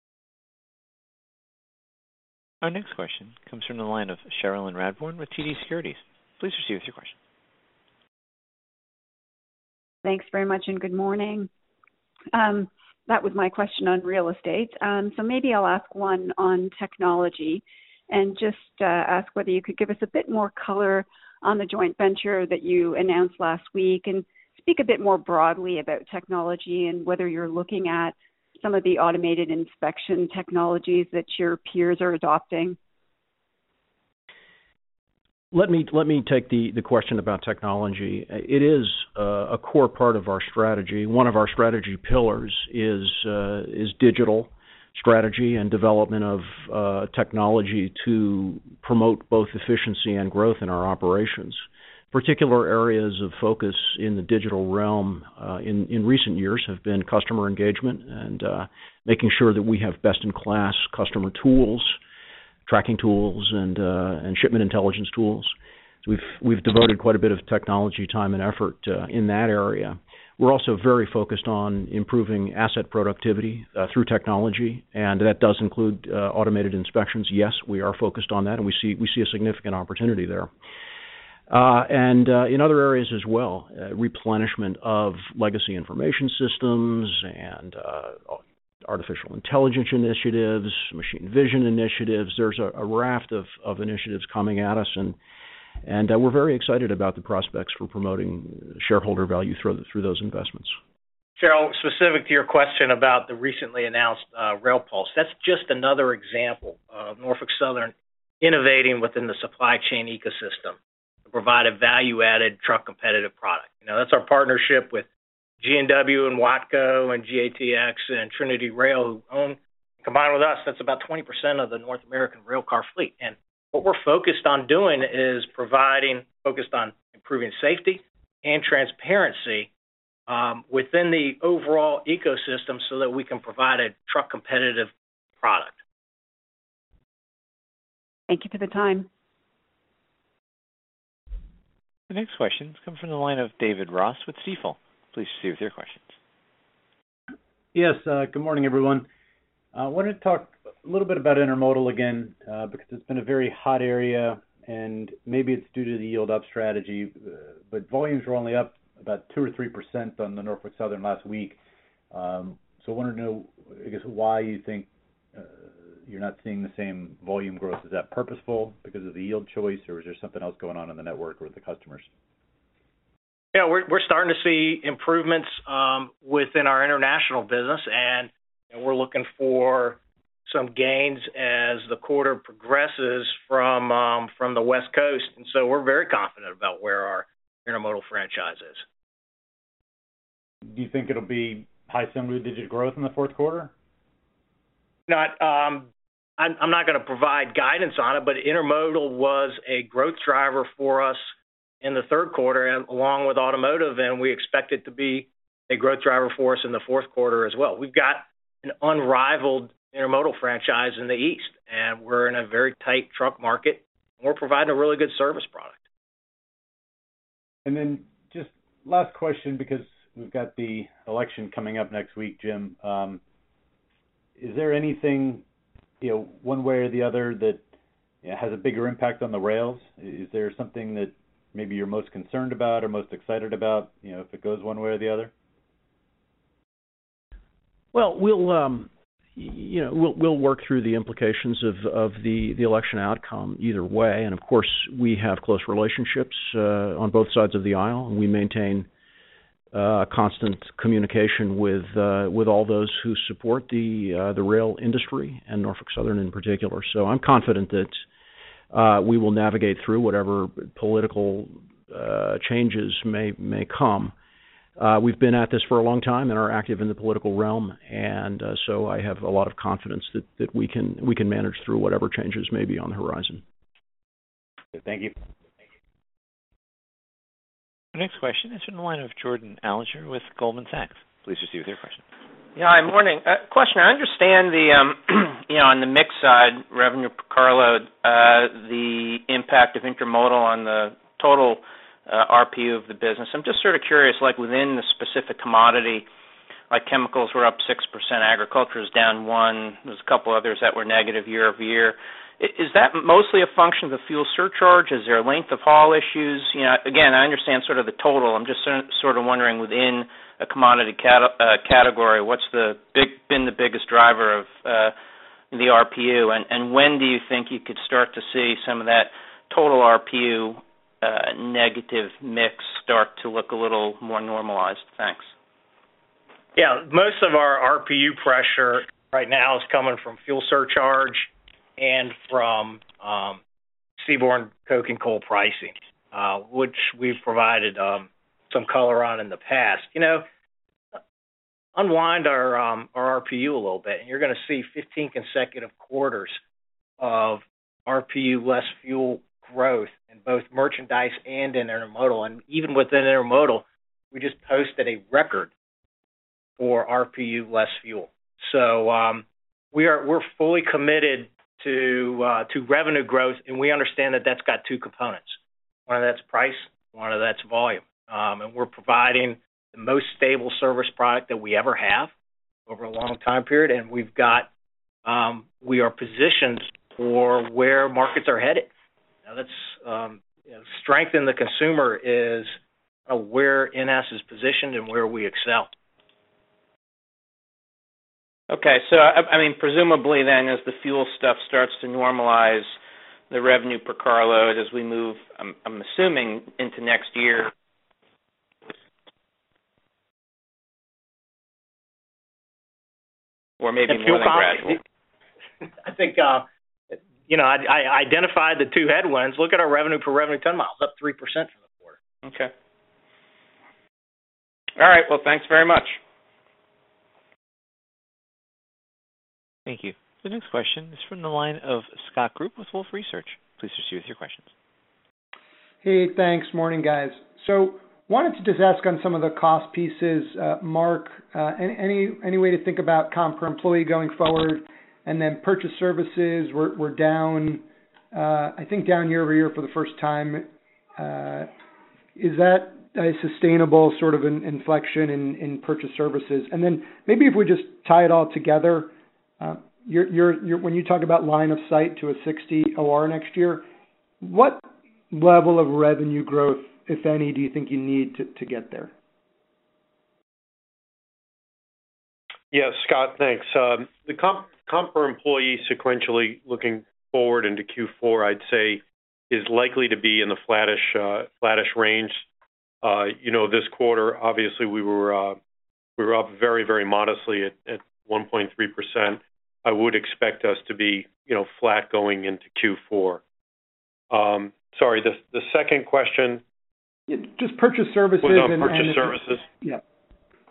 Our next question comes from the line of Cherilyn Radbourne with T D Securities. Please proceed with your question. Thanks very much, and good morning. Um, that was my question on real estate. Um, so maybe I'll ask one on technology and just uh, ask whether you could give us a bit more color on the joint venture that you announced last week and speak a bit more broadly about technology and whether you're looking at some of the automated inspection technologies that your peers are adopting. Let me let me take the, the question about technology. It is uh, a core part of our strategy. One of our strategy pillars is uh, is digital strategy and development of uh, technology to promote both efficiency and growth in our operations. Particular areas of focus in the digital realm uh, in, in recent years have been customer engagement and uh, making sure that we have best-in-class customer tools, tracking tools, and uh, and shipment intelligence tools. So we've we've devoted quite a bit of technology time and effort uh, in that area. We're also very focused on improving asset productivity uh, through technology, and that does include uh, automated inspections. Yes, we are focused on that, and we see we see a significant opportunity there. Uh, and uh, in other areas as well, uh, replenishment of legacy information systems and uh, artificial intelligence initiatives, machine vision initiatives. There's a, a raft of, of initiatives coming at us, and and uh, we're very excited about the prospects for promoting shareholder value through through those investments. Cheryl, specific to your question about the recently announced uh, RailPulse, that's just another example of Norfolk Southern innovating within the supply chain ecosystem to provide a value-added truck competitive product. You know, that's our partnership with G and W and Watco and G A T X and Trinity Rail, who own, combined with us, that's about twenty percent of the North American railcar fleet. And what we're focused on doing is providing, focused on improving safety and transparency um, within the overall ecosystem so that we can provide a truck competitive product. Thank you for the time. The next questions come from the line of David Ross with Stifel. Please proceed with your questions. Yes, uh, good morning, everyone. I uh, wanted to talk a little bit about intermodal again uh, because it's been a very hot area, and maybe it's due to the yield up strategy, uh, but volumes were only up about two or three percent on the Norfolk Southern last week. Um, so I wanted to know, I guess, why you think uh, you're not seeing the same volume growth. Is that purposeful because of the yield choice, or is there something else going on in the network or with the customers? Yeah, we're we're starting to see improvements um, within our international business, and you know, we're looking for some gains as the quarter progresses from um, from the West Coast, and so we're very confident about where our intermodal franchise is. do you think it'll be high single-digit growth in the fourth quarter? Not, um, I'm, I'm not going to provide guidance on it, but intermodal was a growth driver for us in the third quarter, and along with automotive, and we expect it to be a growth driver for us in the fourth quarter as well. We've got an unrivaled intermodal franchise in the East, and we're in a very tight truck market, and we're providing a really good service product. And then just last question, because we've got the election coming up next week, Jim. Um, is there anything, you know, one way or the other that you know, has a bigger impact on the rails? Is there something that maybe you're most concerned about or most excited about, you know, if it goes one way or the other? Well, we'll um, you know we'll we'll work through the implications of of the the election outcome either way, and of course we have close relationships uh, on both sides of the aisle, and we maintain uh, constant communication with uh, with all those who support the uh, the rail industry and Norfolk Southern in particular. So I'm confident that Uh, we will navigate through whatever political uh, changes may may come. Uh, we've been at this for a long time and are active in the political realm, and uh, so I have a lot of confidence that, that we can we can manage through whatever changes may be on the horizon. Thank you. The next question is from the line of Jordan Alliger with Goldman Sachs. Please proceed with your question. Yeah, hi, morning. Uh, question, I understand the, um, you know, on the mix side, revenue per carload, uh, the impact of intermodal on the total uh, R P U of the business. I'm just sort of curious, like within the specific commodity, like chemicals were up six percent, agriculture is down one, there's a couple others that were negative year over year. Is that mostly a function of the fuel surcharge? Is there length of haul issues? You know, again, I understand sort of the total. I'm just sort of wondering within a commodity cat- uh, category, what's the big been the biggest driver of uh, the R P U, and, and when do you think you could start to see some of that total R P U uh, negative mix start to look a little more normalized? Thanks. Yeah, most of our R P U pressure right now is coming from fuel surcharge and from um, seaborne coke and coal pricing, uh, which we've provided um, some color on in the past. You know, unwind our um, our R P U a little bit, and you're going to see fifteen consecutive quarters of R P U less fuel growth in both merchandise and in intermodal. And even within intermodal, we just posted a record for R P U less fuel. So um, we are we're fully committed to uh, to revenue growth, and we understand that that's got two components. One of that's price, one of that's volume. Um, and we're providing the most stable service product that we ever have over a long time period, and we've got um, we are positioned for where markets are headed. Now, that's um, you know, strength in the consumer is uh, where N S is positioned and where we excel. Okay, so I, I mean, presumably then, as the fuel stuff starts to normalize, the revenue per carload as we move, I'm, I'm assuming, into next year. Or maybe more than gradual. I think, uh, you know, I, I identified the two headwinds. Look at our revenue per revenue ton miles, up three percent for the quarter. Okay. All right, well, thanks very much. Thank you. The next question is from the line of Scott Group with Wolfe Research. Please proceed with your questions. Hey, thanks. Morning, guys. So wanted to just ask on some of the cost pieces, uh, Mark, uh, any any way to think about comp per employee going forward? And then purchase services, we're, we're down, uh, I think down year over year for the first time. Uh, is that a sustainable sort of an inflection in, in purchase services? And then maybe if we just tie it all together, uh, you're, you're, you're, when you talk about line of sight to a sixty O R next year, what level of revenue growth, if any, do you think you need to, to get there? Yeah, Scott, thanks. Um, the comp, comp per employee sequentially looking forward into Q four, I'd say, is likely to be in the flattish uh, flattish range. Uh, you know, this quarter, obviously, we were uh, we were up very, very modestly at, at one point three percent. I would expect us to be, you know, flat going into Q four. Um, sorry, the the second question. Yeah, just purchase services. Was on and, purchase and services. Yeah.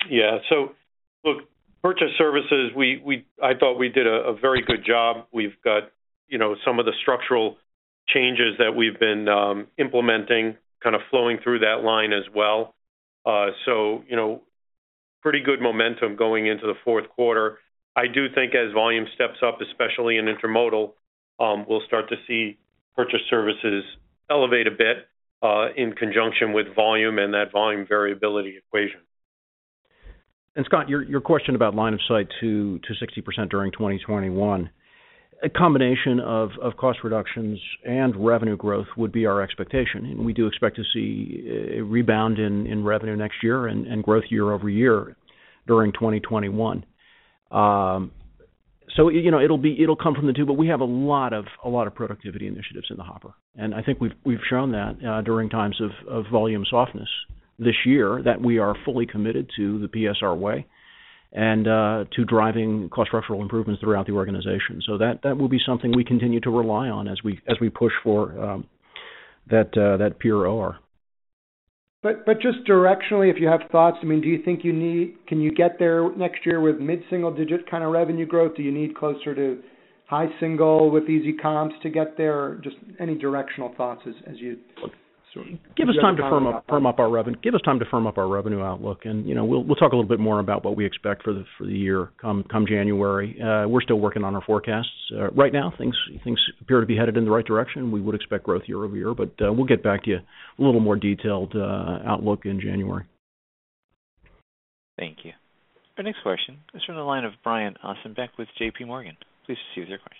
Yeah. So, look, purchase services, we, we I thought we did a, a very good job. We've got, you know, some of the structural changes that we've been um, implementing kind of flowing through that line as well. Uh, so, you know, pretty good momentum going into the fourth quarter. I do think as volume steps up, especially in intermodal, um, we'll start to see purchase services elevate a bit uh, in conjunction with volume and that volume variability equation. And Scott, your your question about line of sight to to sixty percent during twenty twenty-one, a combination of, of cost reductions and revenue growth would be our expectation. And we do expect to see a rebound in, in revenue next year and, and growth year over year during twenty twenty-one. Um, so you know it'll be it'll come from the two, but we have a lot of a lot of productivity initiatives in the hopper, and I think we've we've shown that uh, during times of, of volume softness this year that we are fully committed to the P S R way and uh, to driving cost structural improvements throughout the organization. So that, that will be something we continue to rely on as we as we push for um, that uh, that pure O R. But but just directionally, if you have thoughts, I mean, do you think you need, can you get there next year with mid-single digit kind of revenue growth? Do you need closer to high single with easy comps to get there? Just any directional thoughts as, as you sort of give us time to firm up firm up our revenue. Give us time to firm up our revenue outlook, and you know we'll we'll talk a little bit more about what we expect for the for the year come come January. Uh, we're still working on our forecasts uh, right now. Things things appear to be headed in the right direction. We would expect growth year over year, but uh, we'll get back to you a little more detailed uh, outlook in January. Thank you. Our next question is from the line of Brian Ossenbeck with J P Morgan. Please proceed with your question.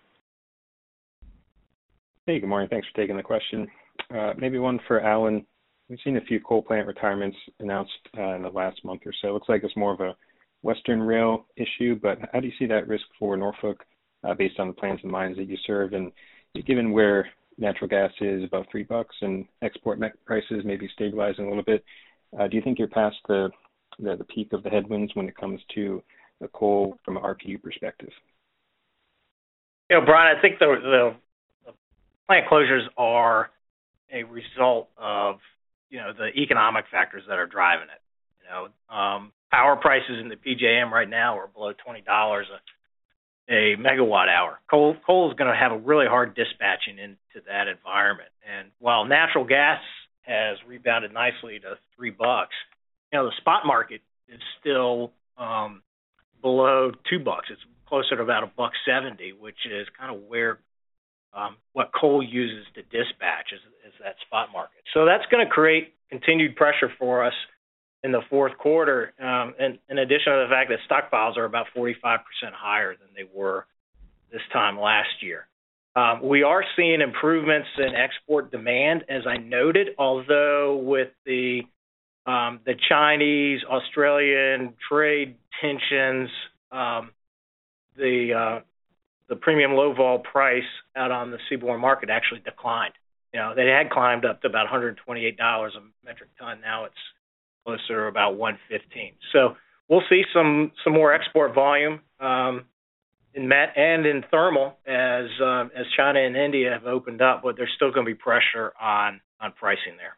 Hey, good morning. Thanks for taking the question. Uh, maybe one for Alan. We've seen a few coal plant retirements announced uh, in the last month or so. It looks like it's more of a Western rail issue, but how do you see that risk for Norfolk uh, based on the plants and mines that you serve? And given where natural gas is about three bucks and export prices maybe stabilizing a little bit, uh, do you think you're past the, the the peak of the headwinds when it comes to the coal from an R P U perspective? You know, Brian, I think the, the, the plant closures are a result of, you know, the economic factors that are driving it. You know, um, power prices in the P J M right now are below twenty dollars a, a megawatt hour. Coal, coal is going to have a really hard dispatching into that environment. And while natural gas has rebounded nicely to three bucks, you know, the spot market is still um, below two bucks. It's closer to about a buck seventy, which is kind of where Um, what coal uses to dispatch is, is that spot market. So that's going to create continued pressure for us in the fourth quarter, um, and in addition to the fact that stockpiles are about forty-five percent higher than they were this time last year. Um, we are seeing improvements in export demand, as I noted, although with the um, the Chinese, Australian trade tensions, um, the uh, the premium low vol price out on the seaborne market actually declined. You know, they had climbed up to about one hundred twenty-eight dollars a metric ton. Now it's closer to about one hundred fifteen. So we'll see some some more export volume um, in met and in thermal as um, as China and India have opened up, but there's still going to be pressure on on pricing there.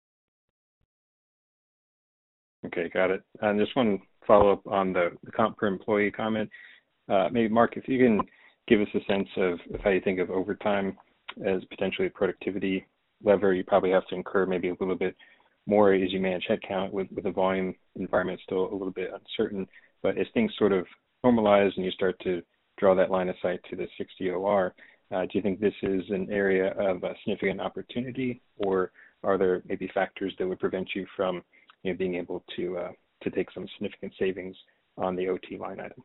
Okay, got it. And just one follow up on the, the comp per employee comment. Uh, maybe Mark, if you can give us a sense of, of how you think of overtime as potentially a productivity lever. You probably have to incur maybe a little bit more as you manage headcount with, with the volume environment still a little bit uncertain. But as things sort of normalize and you start to draw that line of sight to the sixty O R, uh, do you think this is an area of a significant opportunity, or are there maybe factors that would prevent you from, you know, being able to uh, to take some significant savings on the O T line item?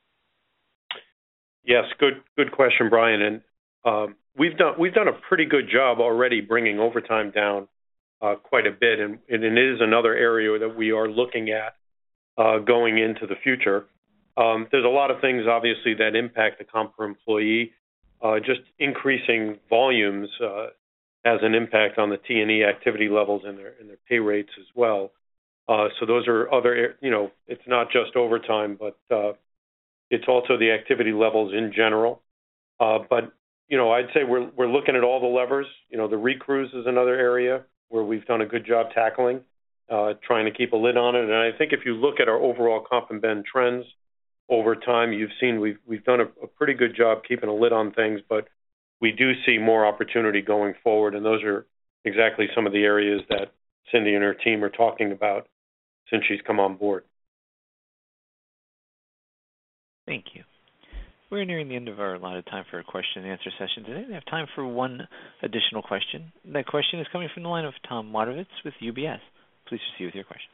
Yes, good good question, Brian. And um, we've done we've done a pretty good job already bringing overtime down uh, quite a bit, and, and it is another area that we are looking at uh, going into the future. Um, there's a lot of things, obviously, that impact the comp per employee. Uh, just increasing volumes uh, has an impact on the T and E activity levels and their and their pay rates as well. Uh, so those are other, you know, it's not just overtime, but uh, it's also the activity levels in general. Uh, but, you know, I'd say we're we're looking at all the levers. You know, the recrews is another area where we've done a good job tackling. uh, trying to keep a lid on it. And I think if you look at our overall comp and ben trends over time, you've seen we've we've done a, a pretty good job keeping a lid on things, but we do see more opportunity going forward, and those are exactly some of the areas that Cindy and her team are talking about since she's come on board. Thank you. We're nearing the end of our allotted time for a question and answer session today. We have time for one additional question. That question is coming from the line of Tom Wadewitz with U B S. Please proceed with your question.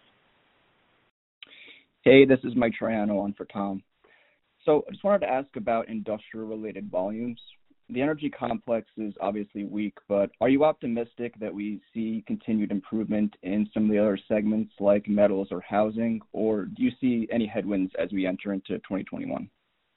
Hey, this is Mike Triano on for Tom. So I just wanted to ask about industrial-related volumes. The energy complex is obviously weak, but are you optimistic that we see continued improvement in some of the other segments like metals or housing, or do you see any headwinds as we enter into twenty twenty-one?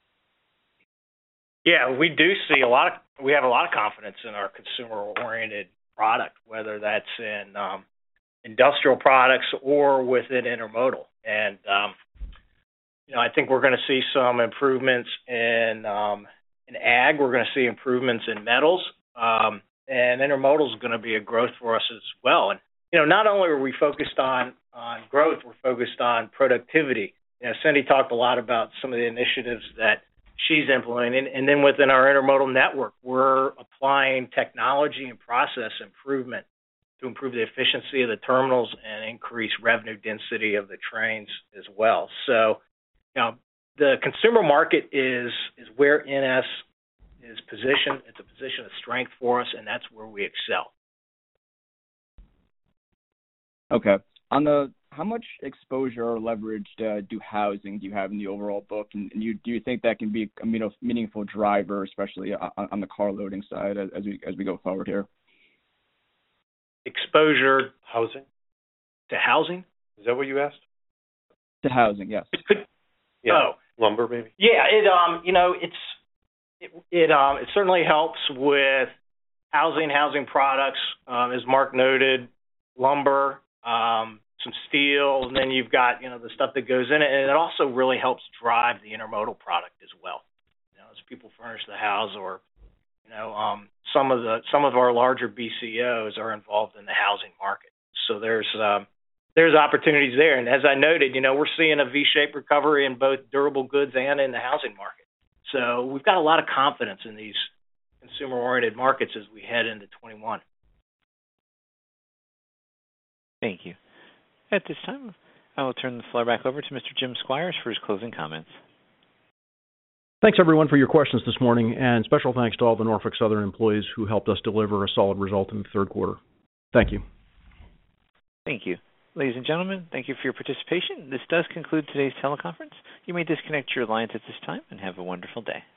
Yeah, we do see a lot of, we have a lot of confidence in our consumer-oriented product, whether that's in um, industrial products or within intermodal. And, um, you know, I think we're going to see some improvements in um, in ag. We're going to see improvements in metals. Um, and intermodal is going to be a growth for us as well. And, you know, not only are we focused on, on growth, we're focused on productivity. You know, Cindy talked a lot about some of the initiatives that she's implementing. And then within our intermodal network, we're applying technology and process improvement to improve the efficiency of the terminals and increase revenue density of the trains as well. So, you know, the consumer market is is where N S is positioned. It's a position of strength for us, and that's where we excel. Okay. On the how much exposure or leverage uh, do housing do you have in the overall book, and, and you, do you think that can be a meaningful driver, especially on, on the car loading side, as, as we as we go forward here? Exposure housing to housing? Is that what you asked? To housing, yes. It could, yeah. Oh, lumber maybe. Yeah, it um you know it's it it um it certainly helps with housing, housing products, um, as Mark noted, lumber, um, some steel, and then you've got, you know, the stuff that goes in it, and it also really helps drive the intermodal product as well. You know, as people furnish the house, or you know, um, some of the some of our larger B C Os are involved in the housing market. So there's um, there's opportunities there, and as I noted, you know, we're seeing a V-shaped recovery in both durable goods and in the housing market. So we've got a lot of confidence in these consumer-oriented markets as we head into twenty-one. Thank you. At this time, I will turn the floor back over to Mister Jim Squires for his closing comments. Thanks, everyone, for your questions this morning, and special thanks to all the Norfolk Southern employees who helped us deliver a solid result in the third quarter. Thank you. Thank you. Ladies and gentlemen, thank you for your participation. This does conclude today's teleconference. You may disconnect your lines at this time, and have a wonderful day.